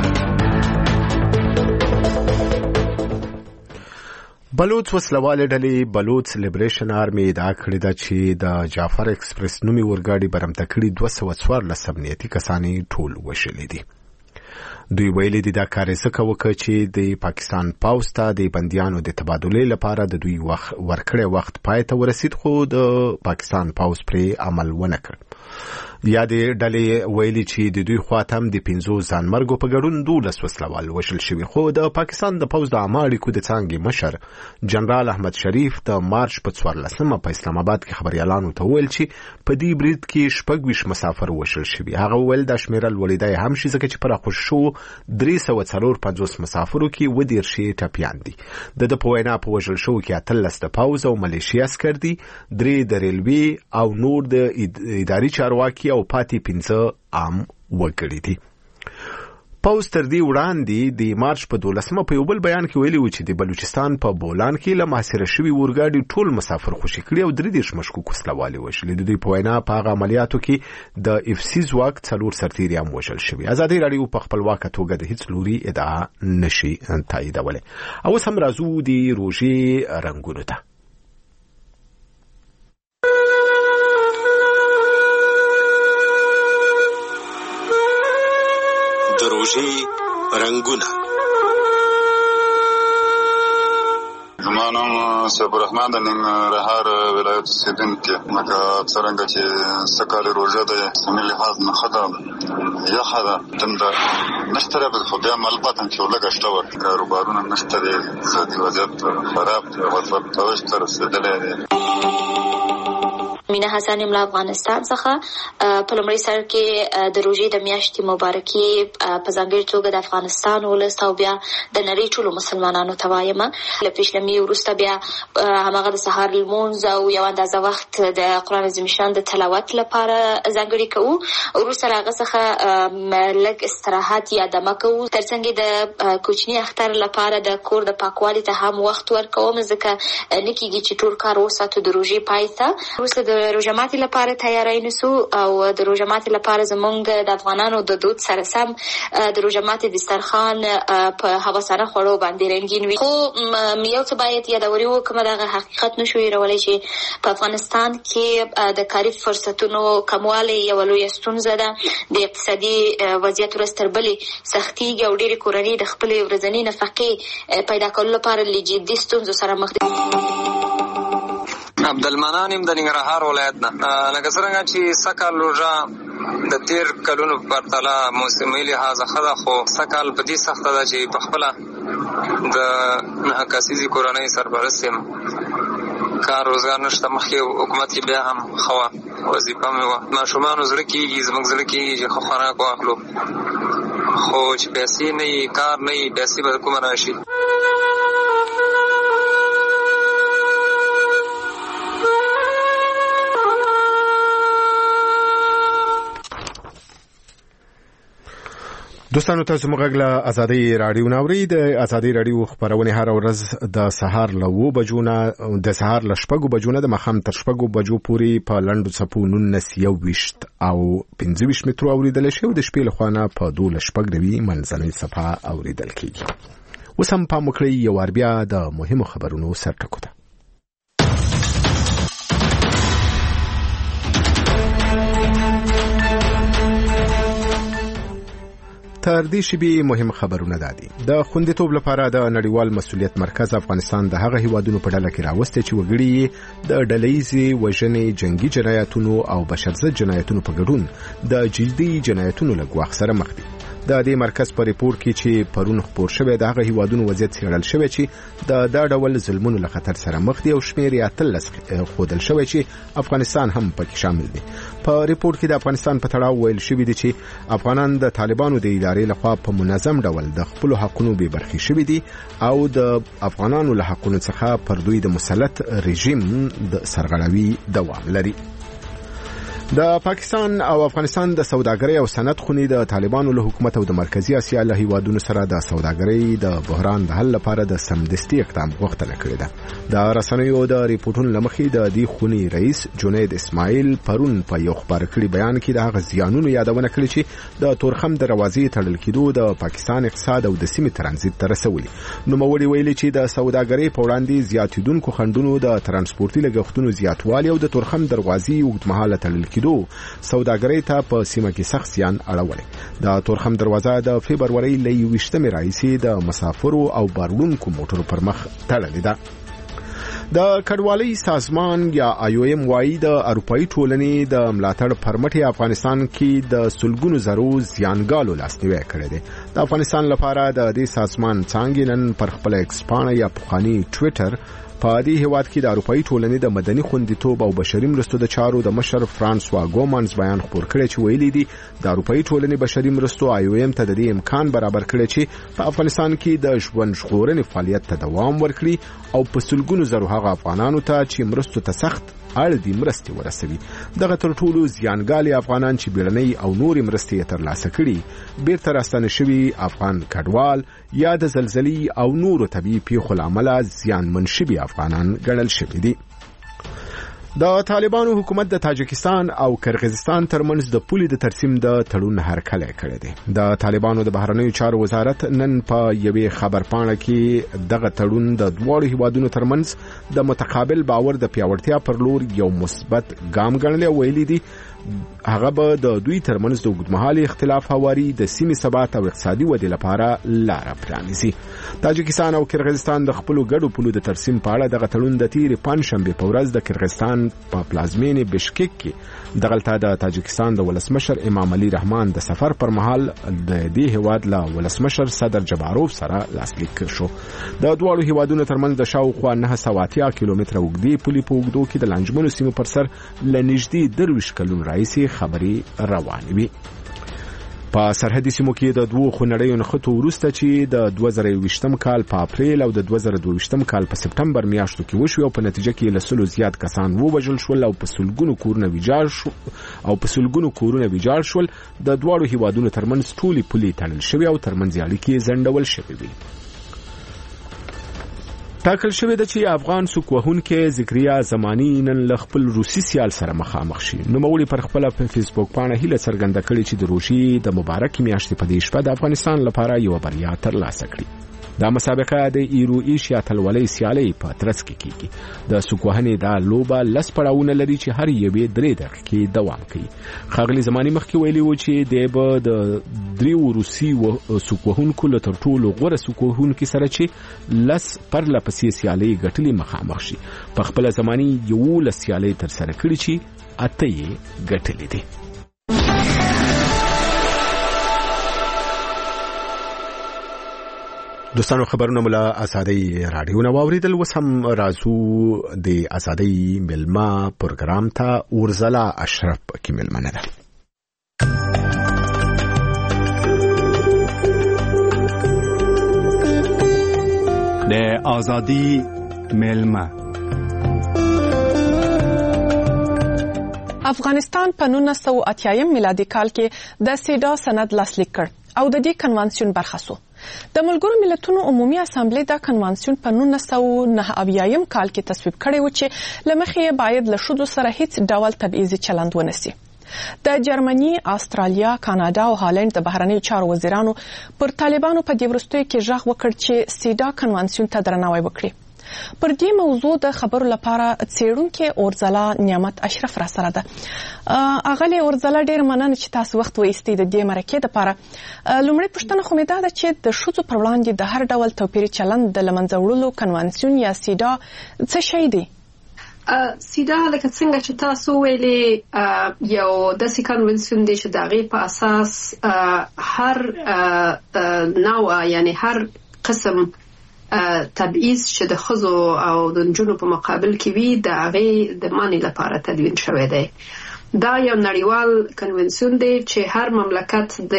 بلوچ وسلواله ډلې بلوچ لیبریشن آرمي ادعا کړې ده چې د جعفر ایکسپریس نومي اورګاډي برمته کړي 214 امنیتي کسانی ټول وشلې دي. دوی ویلي دي دا کار یې څه وکړ چې د پاکستان پوځ ته د بندیانو د تبادلې لپاره د دوی ورکړی وخت پای ته ورسید، خو د پاکستان پوځ پرې عمل ونه کړ. یا د ډلې ویلي چې د دوی خواته هم د 15 ځانمرګو په ګډون 12 وسلوال وشل شوي، خو د پاکستان د پوځ د عامه اړیکو د څانګې مشر جنرال احمد شریف د مارچ په 14مه په اسلام آباد کې خبريالانو ته ویل چې په دې برید کې 26 مسافر وشل شوي. هغه ویل د شمیره لوړېدای هم شي ځکه چې پر خوشو 350 مسافرو کې ودیر شي ټپيان دي. د په وینا په وشل شو کې 13 د پوځ او ملیشیا عسكر دي، 3 د ریلوي او نور د اداري چارواکي او پاتې 15 عام وګړي دي. پوځ تر دې وړاندې د مارچ په 12مه په یو بل بیان کې ویلي و چې د بلوچستان په بولان کې له محاصره شوي اورګاډي ټول مسافر خوشي کړي او 3 مشکوک وسلوالې وشلې. د دوی په وینا په هغه عملیاتو کې د اف سی ځواک 4 سرتیري هم وشل شوي. ازادي رادیو په خپلواکه توګه د هیڅ لوري ادعا نشي تاییدولی. او سم راځو د روژې رنګونو ته. روژې رنګونه. زما نوم صبر الرحمن د ننګرهار ولایت اوسېدونکی. لکه څرنګه چې سږ کال روژه د سیمې لحاظ نه ښه ده، یخه ده، تنده نشته دی، خو بیا هم البته چې لږه شته ور کاروبارونه نشته دی، اقتصادي وضعیت خراب دی، وضعیت توش ته رسېدلی دی. مینه حسن له افغانستان څخه په لومړي سر کې د روژې د میاشتې مبارکي په ځانګړې توګه د افغانستان ولس او بیا د نړۍ ټولو مسلمانانو ته وایم. له پیشلمي وروسته بیا هماغه د سهار لمونځ او یو اندازه وخت د قرآن عظیم شان د تلاوت لپاره ځانګړي کوو. وروسته هغه څخه لږ استراحت یا دمه کوو، ترڅنګ د کوچني اختر لپاره د کور د پاکوالي ته هم وخت ورکوم، ځکه نه کېږي چې ټول کار وساتو د روژې پای ته. وروسته د روژه ماتي لپاره تیاری نیسو او د روژه ماتي لپاره زمونږ د افغانانو د دود سره سم د روژه ماتي دسترخوان په هوسانه خوړو باندې رنګین وي. خو یو څه باید یادوري وکړم، دغه حقیقت نشو هېرولی چې په افغانستان کې د کاري فرصتونو کموالی یوه لویه ستونزه ده. د اقتصادي وضعیت ورځ تر بلې سختېږي او ډېرې کورنۍ د خپلې ورځنۍ نفقې پیدا کولو لپاره له جدي ستونزو سره مخ دي. عبدالمنان يم د ننګرهار ولایت نه. لکه څنګه چې سکال روژه د تیر کلونو په پرتله موسمي لحاظ ښه خو سکال په دې سخته ده چې په خپله د 9 کسیزې کورنۍ سرپرست یم. کار روزګار نشته. مخکې حکومت کې بیا هم ښه وه، وظیفه مې وه. ماشومانو زړه کېږي، زموږ زړه کېږي چې ښه خوراک واخلو، خو چې پیسې نه وي، کار نه وي، پیسې به کومه راشي؟ دوستانو تاسو موږ له ازادي رادیو ناوړي د ازادي رادیو خبرونه هر ورځ د سهار له 9 بجو نه د سهار له 6 بجو نه د مخام تر 6 بجو پورې په لندو صپو 19 او 25 مترو اوریدل شي او د شپې له خوانه په 2 منځنۍ صفه اوریدل کیږي. وسم په مکړی یو اربیا د مهمو خبرونو سرټکو ده. تر دې شی به مهم خبرونه دادي. د خوندیتوب لپاره د نړیوال مسؤلیت مرکز افغانستان د هغه هیوادونو په ډله کې راوستي چې وګړي د ډلهیزې وژنې، جنگي جنایتونو او بشرضد جنایتونو په ګډون د جدي جنایتونو له ګواښ سره مخ دي. د دې مرکز په ریپورت کې چې پرون خبر شوی د هغه هیوادونو وضعیت څېړل شوی چې د ډول ظلمونو له خطر سره مخ دي او شمېر یې 13 ښودل شوی چې افغانستان هم پکې شامل دی. په ریپورت کې د افغانستان په تړاو ویل شوی دی چې افغانان د طالبانو د ادارې لخوا په منظم ډول د خپل حقوقو به برخې شوی دي او د افغانانو له حقوقو څخه پر دوی د مسلط رژیم د سرغړاوي دوام لري. د پاکستان او افغانستان د سوداګرۍ او صنعت خونې د طالبانو له حکومت او د مرکزی اسیا له هیوادونو سره د سوداګرۍ د بحران د حل لپاره د سمدستي اقدام غوښتنه کړې ده. د رسنیو د ریپورتونو لمخې د دې خونې رئیس جنید اسماعیل پرون په یو خبر کړي بیان کې د هغه زیانونو یادونه کړې چې د تورخم دروازې تړل کېدو د پاکستان اقتصاد او د سیمې ترانزیت ته رسولي. نو موري ویلي چې د سوداګرۍ په وړاندې زیاتیدونکو خنډونو د ترانسپورتي لګښتونو زیاتوالی او د تورخم دروازې اوږدمهاله تړل سوداګرۍ ته په سیمه کې سخت زیان اړولی. د تورخم دروازه د فبرورۍ له 20 راهیسې د مسافرو او بارونکو موټرو پر مخ تړلې ده. د کډوالۍ سازمان یا IOM وايي د اروپאי ټولنې د ملاتړ پرمټ افغانستان کې د سلګونو زرو زیانګالو لاسنیوي کړی دی. د افغانستان لپاره د دې سازمان څنګه نن پر خپل ایکس پاڼه یا پخوانی ټوئیټر په دې هیواد کې د اروپאי ټولنې د مدني خوندیتوب او بشري مرستو د چارو د مشر فرانسوا ګومانز بیان خبر کړی چې ویلي دي د اروپאי ټولنې بشري مرستو IOM ته د دې امکان برابر کړی چې په افغانستان کې د ژوند ژغورنې فعالیت ته دوام ورکړي او په سلګونو زرو هغه افغانانو ته چې مرستو ته سخت اړ دي مرستې ورسوي. دغه تر ټولو زیانګالي افغانان چې بیړنۍ او نورې مرستې ترلاسه کړي بیرته راستنه شوي افغان کډوال یا د زلزلې او نورو طبیعي پیښو له امله زیانمن شوي افغانان ګڼل شوي دي. د طالبانو حکومت د تاجکستان او کرغیزستان ترمنځ د پولې د ترسیم د تړون هرکلی کړی دی. د طالبانو د بهرنیو چارو وزارت نن په یوې خبرپاڼه کې دغه تړون د دواړو هیوادونو ترمنځ د متقابل باور د پیاوړتیا پر لور یو مثبت ګام ګڼلی او ویلي دي هغه به د دوی ترمنځ د اوږدمهالي اختلاف هواري د سیمې ثبات او اقتصادي ودې لپاره لاره پرانیزي. تاجکستان او کرغیزستان د خپلو ګډو پولو د ترسیم په اړه دغه تړون د تیرې پنجشنبې په ورځ د کرغیزستان په پلازمینې بشکک کې دغلته د تاجکستان د ولسمشر امام علي رحمان د سفر پر مهال د دې هیواد له ولسمشر صدر جباروف سره لاسلیک شو. د دواړو هیوادونو ترمنځ د شاوخوا 980 کیلومتره اوږدې پولې په اوږدو کې د لنجمنو سیمو پر سر له نږدې 23 کلونو راهیسې خبرې روانې وي. په سرحدي سیمو کې د دوه خونړیو نښتو وروسته چې د 2020 کال په اپریل او د 2022 کال په سپټمبر میاشتو کې وشو او په نتیجه کې له 100 زیات کسان ووژل شول او په سلګونو کورونه ویجاړ شول. د دواړو هیوادونو ترمنځ ټولې پولې تړل شوې او ترمنځ اړیکې ځنډول شوې وي. ټاکل شوې ده چې افغان سوکوهونکي ذکریا زمانی نن له خپل روسي سیال سره مخامخ شي. نوموړي پر خپل فیسبوک باندې هیله څرګنده کړې چې د روسي د مبارک میاشتې په دې شپه د افغانستان لپاره یو بریا ترلاسه کړي. دا مسابقه د ایرو ایشیا اتلولۍ سیالۍ په ترڅ کې کیږي. د سوکوهنې دا لوبه لس پړاوونه لري چې هر یوې 3 دقیقې دوام کوي. ښاغلي زماني مخکې ویلي و چې د دریو روسي سوکوهونکو له تر ټولو غوره سوکوهونکو سره چې لس پرله پسې سیالۍ ګټلې مخامخ شي. په خپل زماني 11 سیالۍ تر سره کړې چې 8 یې ګټلې دي. دوستانو خبرونه ملا آزادۍ رادیو نو اوریدل. وسم رازو د آزادۍ ملما پروګرام ته ورزلا اشرف کې ملمنه ده. د آزادۍ ملما افغانستان په 1980 میلادي کال کې د سیډا سند لاسلیک کړ او د دې کنوانسیون برخه شو. د ملګرو ملتونو عمومي اسامبلې دا کنوانسیون په 1999 کال کې تصویب کړی و چې لمخې باید له شذو سره هیڅ ډول تبعیضي چلند ونسی. د جرمني، استرالیا، کاناډا او هالند د بهرنیو چارو وزیرانو پر طالبانو په دې وروستیو کې ژغ وکړ چې سیډا کنوانسیون ته درناوی وکړي. پر دې موضوع د خبرو لپاره څېړونکي اورزلا نعمت اشرف را سره ده. اغلی اورزلا ډېر مننه چې تاسو وخت وایستئ د دې مرکې لپاره. لومړی پوښتنه خو مې دا ده چې د ښځو پر وړاندې د هر ډول توپیري چلند د له منځه وړلو کنوانسیون یا سیډا څه شی دی؟ سیډا لکه څنګه چې تاسو ویلي یو داسې کنوانسیون دی چې د هغې په اساس هر نوع یعنی هر قسم تبعیض چې د ښځو او د نجونو په مقابل کې وي د هغې د منع لپاره تدوین شوی دی. دا یو نړیوال کنوانسیون دی چې هر مملکت د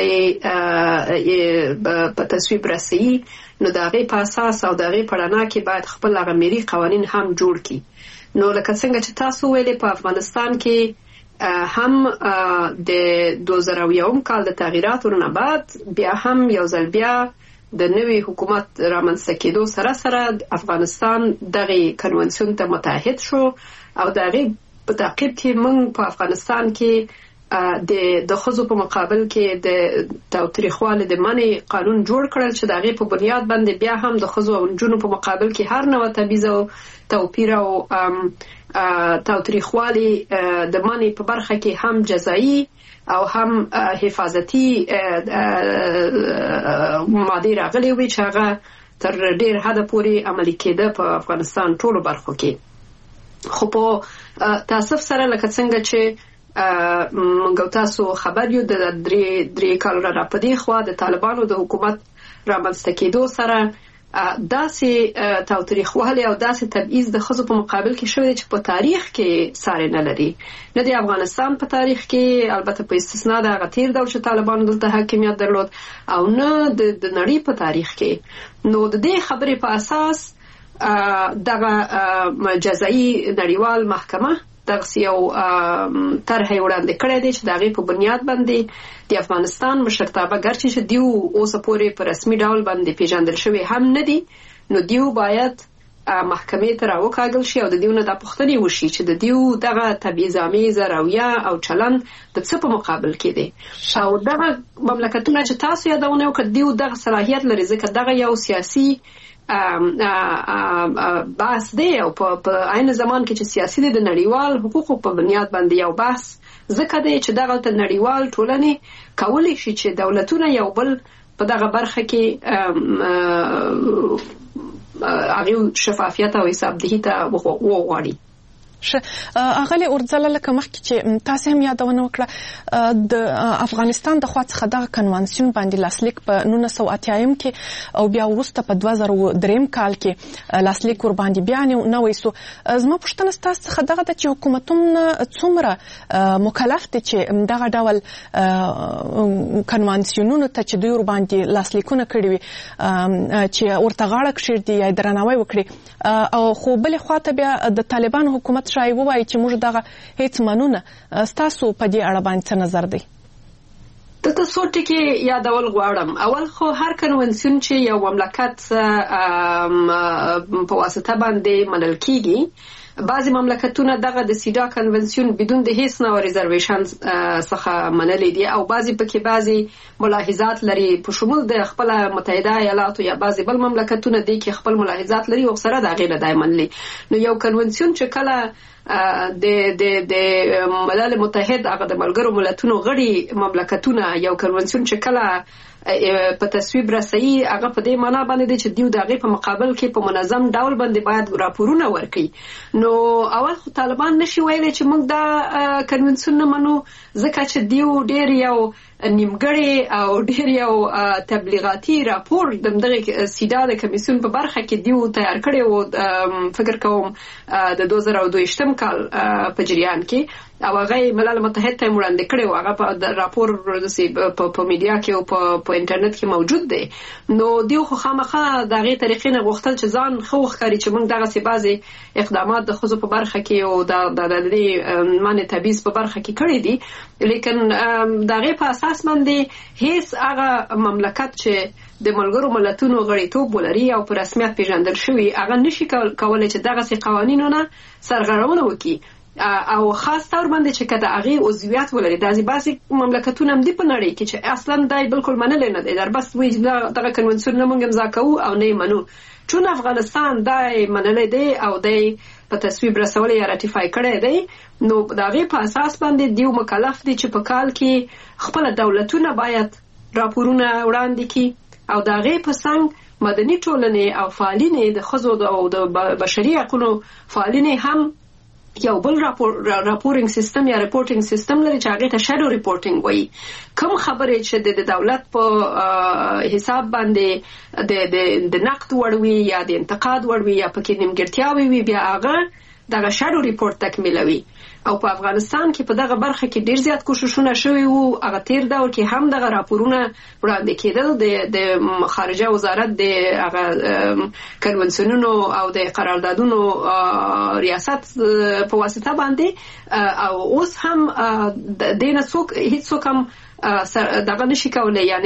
په تصویب رسوي، نو د هغې په اساس او د هغې په رڼا کې باید خپل هغه ملي قوانین هم جوړ کړي. نو لکه څنګه چې تاسو ویلې په افغانستان کې هم د 2001 کال د تغییراتو نه بعد بیا هم یو ځل بیا د نوي حکومت رامنځته کېدو سره سره افغانستان دغه کنوانسیون ته متحد شو او دغه په تعقیب کې موږ په افغانستان کې د ښځو په مقابل کې د تاوتریخوالي د منع قانون جوړ کړل چې دغه په بنیاد باندې بیا هم د ښځو او نجونو په مقابل کې هر نوع تبعیض او توپیر او تاوتریخوالي د منع په برخه کې هم جزایی او هم حفاظتي ماده راغلي وي چې هغه تر ډیر حده پورې عملي کېده په افغانستان ټولو برخو کې. خو په تاسف سره لکه څنګه چې موږ تاسو خبر یو د درې کالو را پدې خو د طالبانو د حکومت رامنځته کېدو سره داسې تاوتریخوالی او داسې تبعیض د ښځو په مقابل کې شوی چې په تاریخ کې ساری نه لري، نه د افغانستان په تاریخ کې، البته په استثنا د هغه تیر ډول چې طالبانو دلته حاکمیت درلود، او نه د نړۍ په تاریخ کې. نو د دې خبرې په اساس دغه جزایي نړیوال محکمه دغه یو طرح وړاندې کړی دی چې د هغې په بنیاد باندې د افغانستان مشرتابه ګرچې چې دیو اوسه پورې په رسمي ډول باندې پیژندل شوي هم نه دي، نو دیو باید محکمې ته راوکاږل شي او د دیو نه دا پوښتنې وشي چې د دیو دغه تبعیض‌آمیزه رویه او چلند د څه په مقابل کې دی. او دغه مملکتونه چې تاسو یادونه وکړه دیو دغه صلاحیت لري ځکه دغه یو سیاسي بحث دی او په عین زمان کې چې سیاسي دی د نړیوال حقوقو په بنیاد باندې یو بحث ځکه دی چې دغه نړیوال ټولنې کولی شي چې دولتونه یو بل په دغه برخه کې هغه شفافیت او حسابدهي ته وغواړي. اغلی اورځله لکه مخکې چې تاسو هم یادونه وکړه د افغانستان د خوا څخه دغه کنوانسیون باندې لاسلیک په 1980 کې او بیا وروسته په 2003 کال کې لاسلیک ور باندې بیان نه وایسو. زما پوښتنه ستاسو څخه دغه د چې حکومتونه څومره مکلف دي چې دغه ډول کنوانسیونونو ته چې دوی ور باندې لاسلیکونه کړي وي چې ورته غاړه کښېږدي یا درناوی وکړي، او خو بلې خواته بیا د طالبانو حکومت شای وایي چې موږ دغه هیڅ منو نه. ستاسو په دې اړه باندې څه نظر دی؟ د تاسو ټکی یادول غواړم. اول خو هر کنوانسیون چې یو مملکت په واسطه باندې منل کیږي بعضی مملکتونه دغه د سیدا کنونسیون بدون د هیڅ نوع ریزرویشن څخه منلي دي او بعضی پکې بعضی ملاحظات لري په شمول د خپل متحده ایالاتو یا بعضی بل مملکتونه دي کې خپل ملاحظات لري او سره د غیله دای منلي. نو یو کنونسیون چې کله د ملل متحد هغه د ملګرو ملتونو غړي مملکتونه یو کنونسیون چې کله په تصویب رسي هغه په دې معنی باندې دي چې دیو دغه په مقابل کې په منظم ډول باندې باید راپورونه ورکړي. نو اول خو طالبان نشي ویلي چې موږ دا کنونسیون نه منو ځکه چې دیو ډیر یو نیمګړی او ډیر یو تبلیغاتي راپور دغه سیدا د کمیسیون په برخه کې دیو تیار کړی و فکر کوم د 2022 کال په جریان کې او هغه ملل متحد ته وړاندې کړی و. هغه په راپور په میډیا کې او په انټرنیټ کې موجود دی. نو دیو خو خامخا دغه طریقې نه غوښتل چې ځان خو ښکاري چې موږ دغه سي بعضي اقدامات د خصوص په برخه کې او د معنی تبعیض په برخه کې کړی دي لیکن دغه په اساس باندې هیڅ هغه مملکت چې د ملګرو ملتونو غړیتوب ولري او په رسمیت پیژندل شوی هغه نشي کولای چې دغه سي قوانینونه سرغړونه وکړي او خاص طور باندې چې کله هغه عضویت ولري د بعضي مملکتونو هم دی په نړۍ کې چې اصلا دای بالکل منل نه دی در بس وی دغه کنونسیون نه مونږ امضا کوو او نه منو چون افغانستان دای منل دی او دای په تصویب رسول یا راتیفای کړی دی. نو دغه په اساس باندې دیو مکلف دي چې په کال کې خپل دولتونه باید راپورونه وړاندې کړي او دغه په څنګه مدني ټولنې او فعالین د خزو او د بشري حقوقو فعالین هم یو بل راپورینګ سیستم یا ریپورټینګ سیستم لري چې هغه ته شادو ریپورټینګ وایي. کوم خبرې چې د دولت په حساب باندې د نقد وړوي یا د انتقاد وړوي یا پکې نیمګړتیاوي وي بیا هغه دغه شادو ریپورټ تکمیلوي. او په افغانستان کې په دغه برخه کې ډیر زیات کوششونه شوي وو. هغه تیر دور کې هم دغه راپورونه وړاندې کېدل د خارجه وزارت د هغه کنونسیونونو او د قراردادونو ریاست په واسطه باندې او اوس هم د نه څوک هیڅ څوک هم دغه نشي کولای یعنی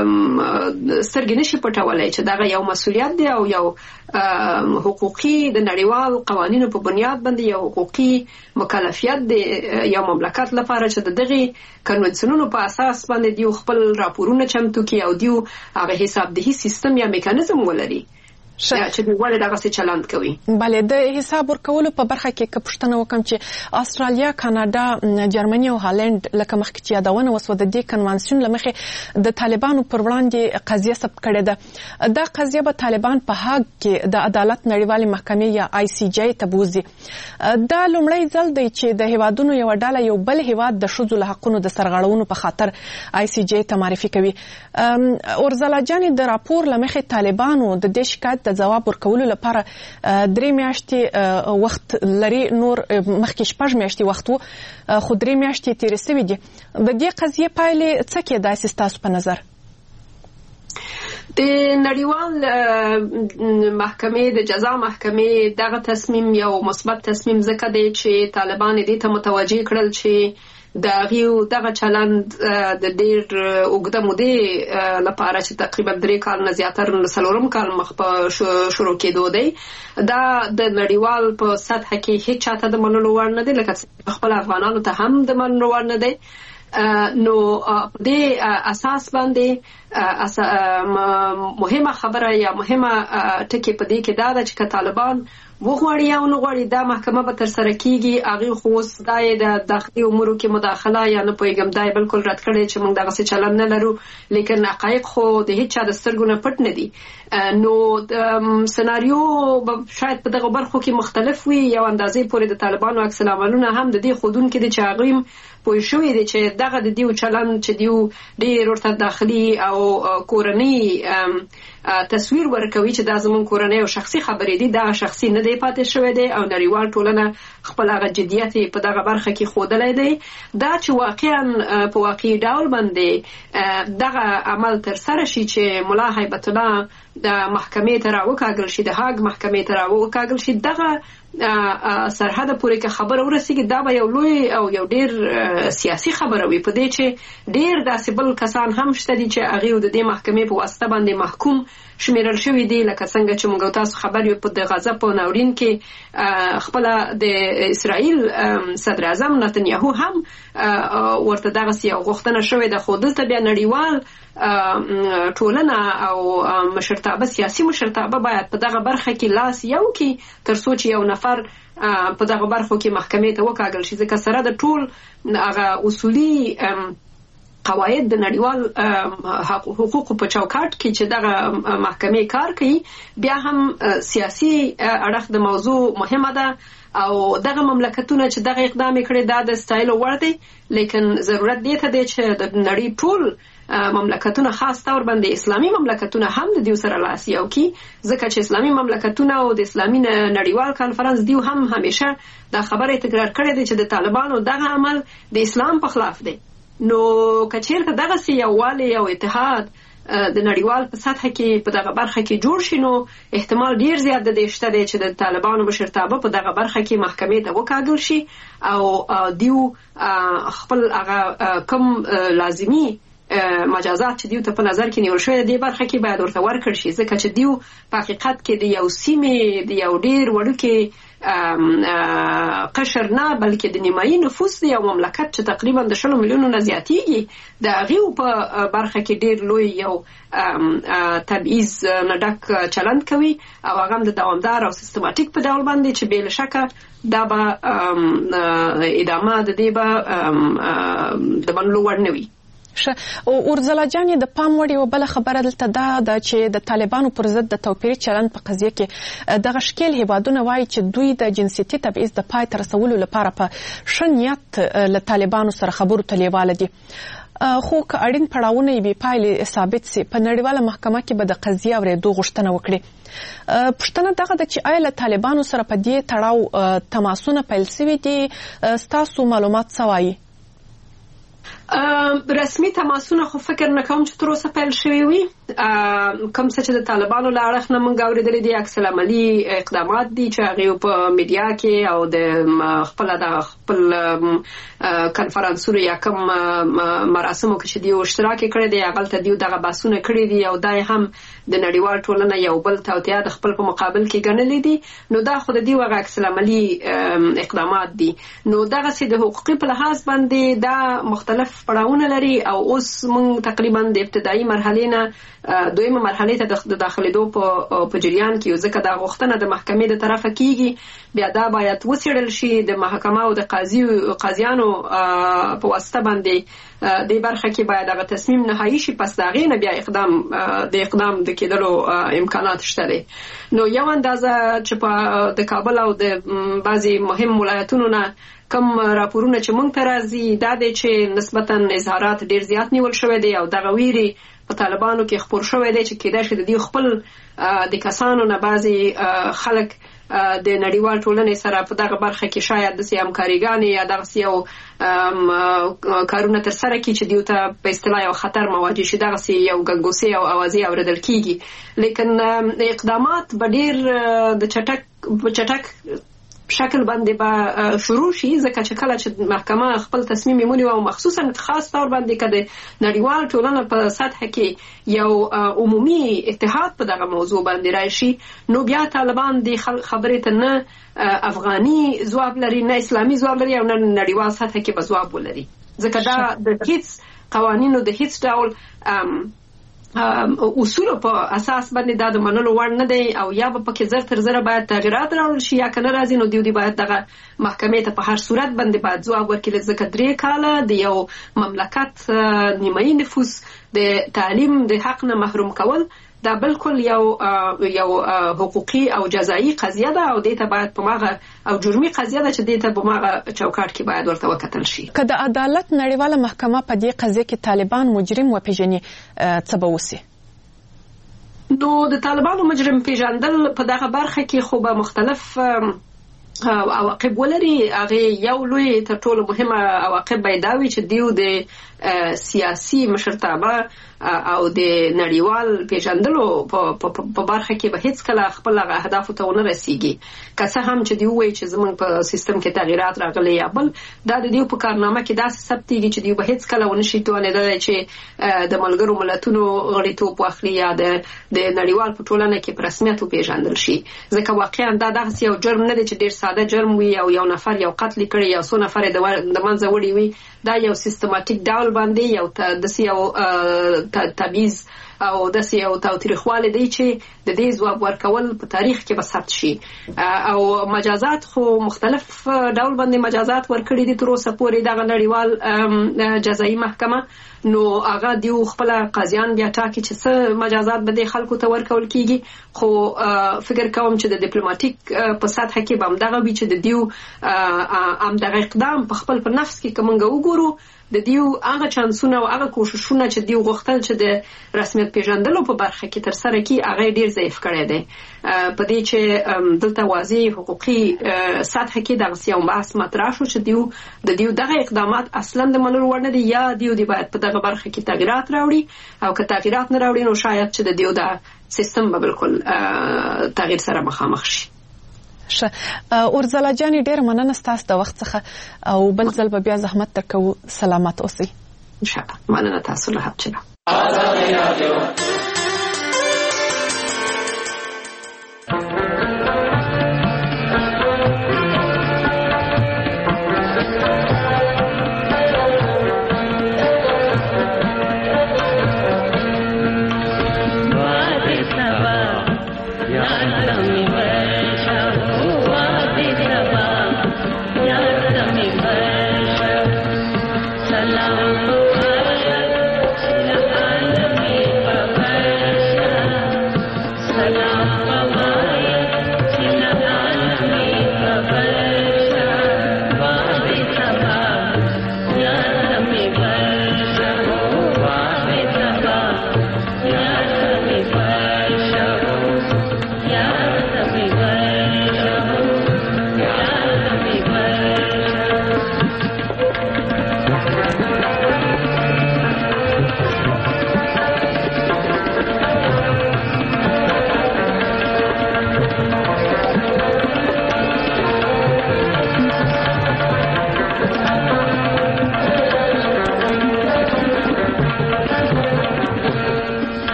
سترګې نشي پټولای چې دغه یو مسولیت دی او یو حقوقي د نړیوال قوانینو په بنیاد باندې یو حقوقي مکلفیت دی یو مملکت لپاره چې دغه کنونسیونونو په اساس باندې دیو خپل راپورونه چمتو کړي او دیو هغه حساب دهي سیستم یا میکانیزم ولري چې ولې دغه څه چلند کوي. بله د حساب ورکولو په برخه کې که پوښتنه وکم چې استرالیا، کاناډا، جرمني او هالند لکه مخکې چې یادونه وسوه د دې کنوانسیون له مخې د طالبانو پر وړاندې قضیه ثبت کړې ده. دا قضیه به طالبان په هاګ کې د عدالت نړیوالې محکمې یا ICJ ته بوزي. دا لومړی ځل دی چې د هیوادونو یو ډله یو بل هیواد د ښځو له حقونو د سرغړونو په خاطر ICJ ته معرفي کوي. اورزلا جانې د راپور له مخې طالبانو د دې شکایت د جواب ورکولو لپاره 3 میاشتې وخت لري. نور مخکې 6 میاشتې وخت وو خو 3 میاشتې تیرې شوې دي. د دې قضیې پایلې څه کېدای شي تاسو په نظر؟ د نړیوال محکمې د جزا محکمې دغه تصمیم یو مثبت تصمیم ځکه دی چې طالبان دې ته متوجه کړل چې دغه چلند د ډیر اوږده مودې لپاره چې تقریبا 3 کال نه زیاتره 4 کال مخ په شروع کېدو دی دا د نړیوال په سطح کې هیڅ چاته د منلو وړ نه دی لکه خپل افغانانو ته هم د منلو وړ نه دی. نو د اساس باندې مهمه خبره یا مهمه ټکی په دې کې دا ده چې طالبان وغواړي یا نه غواړي دا محکمه به تر سره کیږي. هغه خو اوس د داخلي امورو کې مداخله یا نه پوهیږم دا بالکل رد کړي چې موږ دغه څه چلن نه لرو لیکن حقایق خو د هیڅ چا د سترګو نه پټ نه دي. نو سناریو شاید په دغه برخو کې مختلف وي. یو اندازې پورې د طالبانو عکس العملونه هم د دې خودون کې دي چې هغه پوه شوی دی چې دغه د دیو چلن چې دیو ډېر ورته داخلي او کورنۍ تصویر ورکوي چې دا زمون کورنۍ او شخصي خبرې دي. دا شخصي نه دی پاتې شوی دی او نړیوال ټولنه خپل هغه جدیت په دغه برخه کې ښودلی دی. دا چې واقعا په واقعي ډول باندې دغه عمل تر سره شي چې ملا هیبت الله د محکمې ته راوکاږل شي، د هاګ محکمې ته راوکاږل شي، دغه سرحد پورې که خبره ورسیږي دا به یو لوی او یو ډیر سیاسي خبره وي په دې چې ډیر داسې بل کسان هم شته دي چې هغه د دې محکمې په واسطه باندې محکوم شمیرل شوی دی لکه څنګه چې موږ تاسو خبر یو په د غزه په ناورین کې خپل د اسرائیل صدر اعظم نتنیاهو هم ورته دغه یو غوښتنه شوې ده خو دلته بیا نړیوال ټولنه او مشرتابه سیاسي مشرتابه باید په دغه برخه کې لاس یو کې تر څو چې یو نفر په دغه برخو کې محکمې ته وکاږل شي ځکه سره د ټول هغه اصولي قواعد د نړیوال حقوقو په چوکاټ کې چې دغه محکمې کار کوي بیا هم سیاسي اړخ د موضوع مهمه ده او دغه مملکتونه چې دغه اقدام کړي دا د ستایلو وړ دی لیکن ضرورت دی ته دی چې د نړۍ ټول مملکتونه خاص طور باندې اسلامي مملکتونه هم د دیو سره لاس یو کی ځکه چې اسلامي مملکتونه او د اسلامي نړیوال کانفرنس دیو هم همیشه دا خبره تکرار کړې ده چې د طالبانو دغه عمل د اسلام په خلاف دی نو کچیرته دغه یووالی او اتحاد د نړیوال په سطح کې په دغه برخه کې جوړ شي نو احتمال ډیر زیات د دې شته چې د طالبانو مشرتابه په دغه برخه کې محکمې ته وکاږل شي او دیو خپل هغه کم لازمی مجازات چې دیو ته په نظر کې نیول شوی دی برخه کې باید ورته ورکړل شي ځکه چې دیو په حقیقت کې د یو سیمې د یو ډیر وړوکی قشر نه بلکې د نیمایي نفوس دی یو مملکت چې تقریبا د 10 میلیونو نه زیاتیږي د هغې په برخه کې ډیر لوی یو تبعیض نه ډک چلند کوي او هغه هم د دوامدار او سیستماتیک په ډول باندې چې بې له شکه دا به ادامه د دې به د منلو وړ نه وي او اورزلا جان د پام وړ یو بل خبره دلته دا چې د طالبانو پر ضد د توپیري چلند په قضیه کې د غشکیل هیوادونه وایي چې دوی د جنسيتي تبعیض د پای تر رسولو لپاره په شنیت له طالبانو سره خبرو ته لیواله دي خو که اړین پړاوونه به پایلې ثابت سي په نړیواله محکمه کې به د قضیه اورېدو غوښتنه وکړي پښتنه دغه د چې آیا له طالبانو سره په دې تړاو تماسونه پیل شوي دي ستاسو معلومات څه وایي رسمي تماسونه خو فکر نه کوم چې تر اوسه پیل شوي وي کوم څه چې د طالبانو له اړخ نه موږ اورېدلي دي عکس العملي اقدامات دي چې هغې په میډیا کې او د خپل کنفرانسونو یا کوم مراسمو کې چې دوی اشتراک کړی دی هغلته دوی دغه بحثونه کړي دي او دا هم د نړیوال ټولنه یو بل توطیه د خپل په مقابل کې ګڼلې دي نو دا خو د دوی هغه عکس العملي اقدامات دي نو دغسې د حقوقي په لحاظ باندې دا مختلف پړاوونه لري او اوس موږ تقریبا د ابتدایي مرحلې نه دویمه مرحلې ته د داخلېدو په جریان کې یو ځکه دا غوښتنه د محکمې د طرفه کیږي بیا دا باید وڅېړل شي د محکمه او د قاضیانو په واسطه باندې د برخه کې باید هغه تصمیم نهایی شي پس د هغې نه بیا اقدام د کېدلو امکانات شته دی نو یو اندازه چې په د کابل او د بعضې مهم ولایتونو نه کم راپورونه چې موږ ته راځي دا دی چې نسبتا اظهارات ډیر زیات نیول شوی دی او دغه ویرې په طالبانو کې خپور شوی دی چې کېدای شي د دوی خپل د کسانو نه بعضې خلک د نړیوال ټولنې سره په دغه برخه کې شاید داسې همکاریګانې یا دغسې یو کارونه ترسره کړي چې دوی ته په اصطلاح یو خطر مواجه شي دغسې یو ګنګوسې او اوازې اورېدل کېږي لیکن اقدامات به ډېر د چټک شکل باندې به شروع شي ځکه چې کله چې محکمه خپل تصمیم ونیوي او مخصوصا خاص طور باندې که د نړیوال ټولنه په سطح کې یو عمومي اتحاد په دغه موضوع باندې راشي نو بیا طالبان د خبرې ته نه افغاني ځواب لري نه اسلامي ځواب لري او نه نړیوال سطح کې به ځواب ولري ځکه دا د هیڅ قوانینو د هیڅ ډول اصولو په اساس باندې دا د منلو وړ نه دی او یا به پکې زر تر زره باید تغیرات راوړل شي یا که نه راځي نو دوی باید دغه محکمې ته په هر صورت باندې باید ځواب ورکړي ځکه 3 کاله د یو مملکت نیمایي نفوس د تعلیم د حق نه محروم کول دا بالکل یو حقوقي او جزایي قضیه ده او دې ته باید په ماغه او جرمي قضیه ده چې دې ته په ماغه چوکاټ کې باید ورته وکتل شي که د عدالت نړیواله محکمه په دې قضیه کې طالبان مجرم وپیژني څه به وسي نو د طالبانو مجرم پیژندل په دغه برخه کې خو به مختلف عواقب ولري. هغه یو لوی تر ټولو مهمه عواقب به دا وي چې دیو د سیاسي مشرتابه او د نړیوال پیژندلو په برخه کې به هیڅ کله خپل اهداف ته ونه رسیږي. که څه هم چې دی وایي چې زمونږ په سیستم کې تغیرات راغلي یا بل دا د دیو په کارنامه کې داسې ثبتېږي چې دی به هیڅ کله ونه شي توانېدلی چې د ملګرو ملتونو غړیتوب واخلي یا د نړیوال په ټولنه کې په رسمیت وپېژندل شي. ځکه واقعا دا دغسې یو جرم نه دی چې ډېر ساده جرم وي او یو نفر یو قتل کړي یا څو نفر یې د منځه وړي وي. دا یو سیستماتیک ډول باندې یو داسې یو تبعیض او داسې یو تاوتریخوالی دی چې د دې ځواب ورکول په تاریخ کې به ثبت شي. او مجازات خو مختلف ډول باندې مجازات ورکړي دي تر اوسه پورې دغه نړیوال جزایي محکمه. نو هغه دیو خپل قاضیان بیا ټاکي چې څه مجازات به د خلکو ته ورکول کیږي. خو فکر کوم چې د ډیپلوماټیک په سطح کې به همدغه وي چې د دیو همدغه اقدام په خپل په نفس کې که موږ وګورو د دیو هغه چانسونه او هغه کوششونه چې دیو غوښتل چې د رسمیت پیژندلو په برخه کې ترسره کړي هغه ډیر ضعیف کړی دی. په دې چې دلته واضح حقوقي سطح کې دغه یو بحث مطرح شو چې د دیو دغه اقدامات اصلا د منلو وړ نه دي یا دیو دی باید په دغه برخه کې تغیرات راوړي او که تغیرات نه راوړي نو شاید چې د دیو د سیستم به بالکل تغییر سره مخامخ شي. اورځلا جانې ډېر مننه ستاسو د وخت څخه او بل ځل به بیا زحمت درکوو. سلامت اوسئ. انشاءالله. مننه تاسو له حبچله.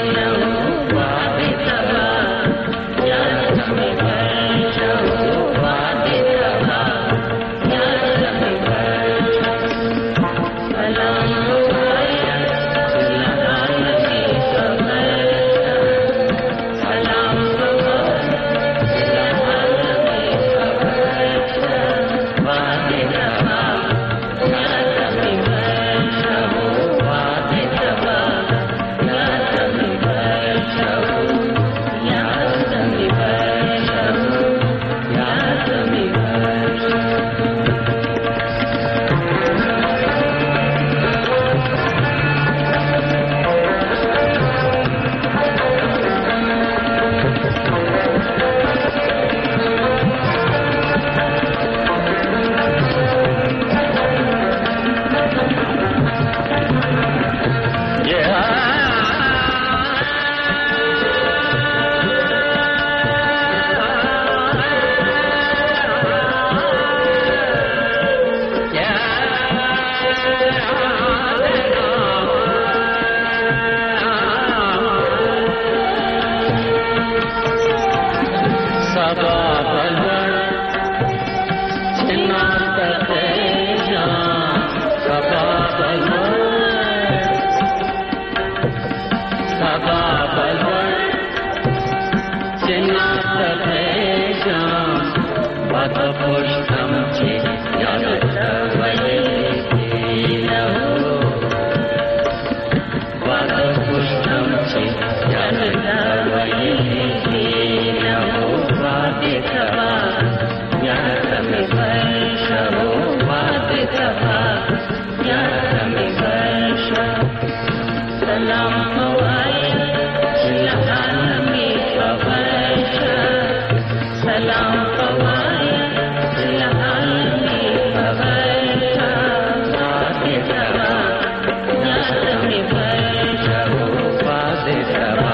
Wow.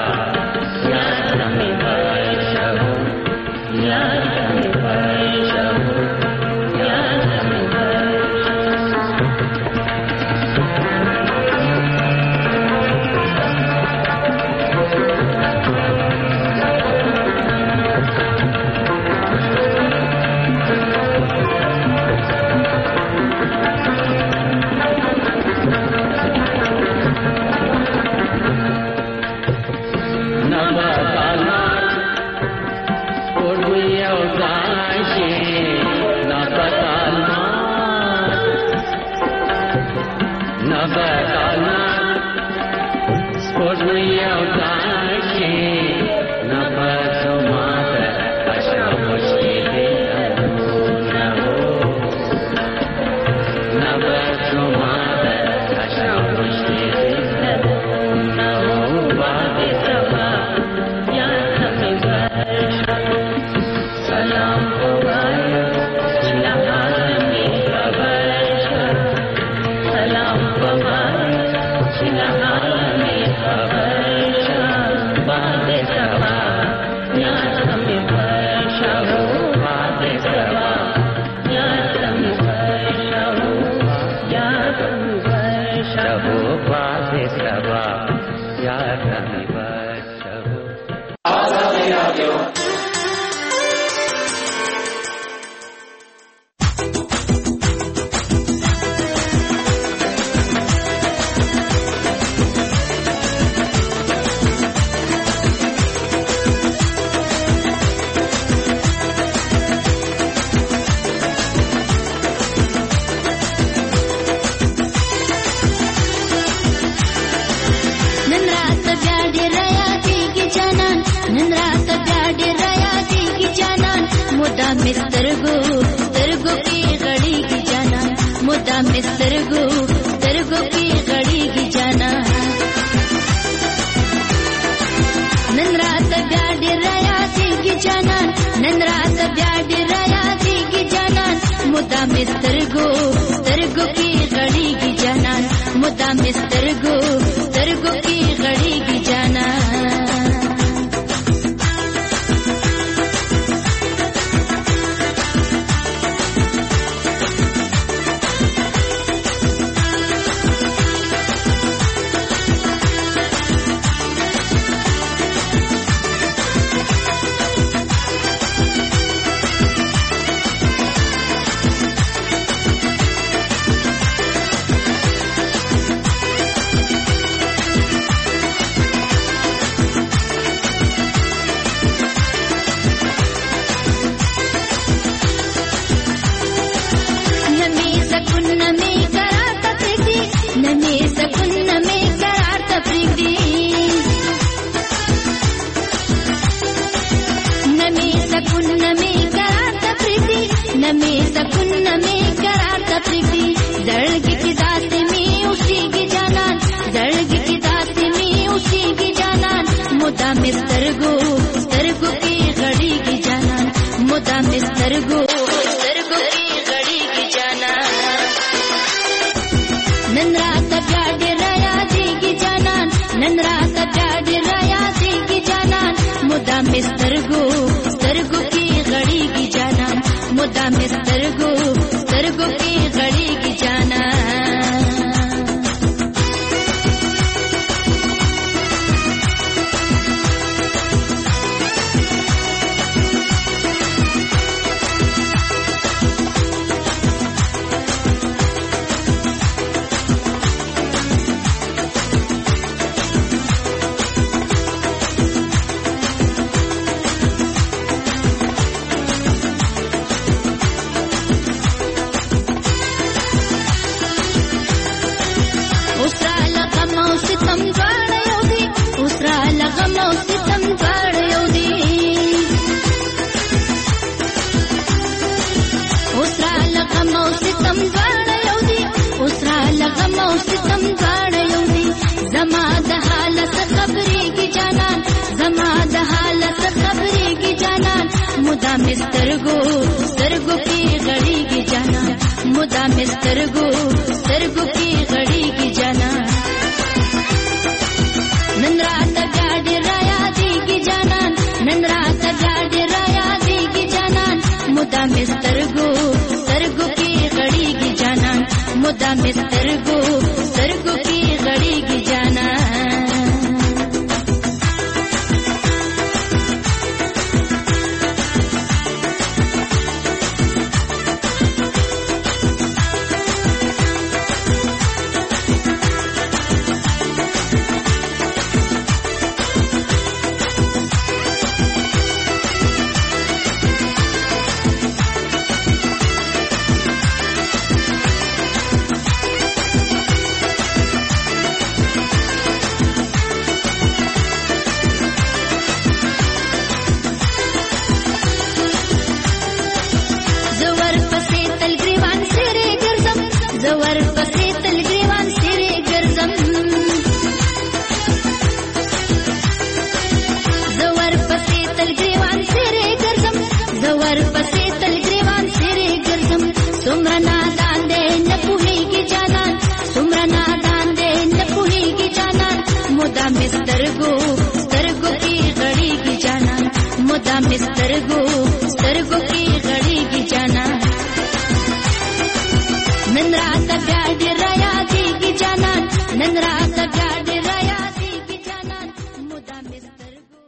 मुदा mister गो की घड़ी की जाना मुदा मिस्टर गो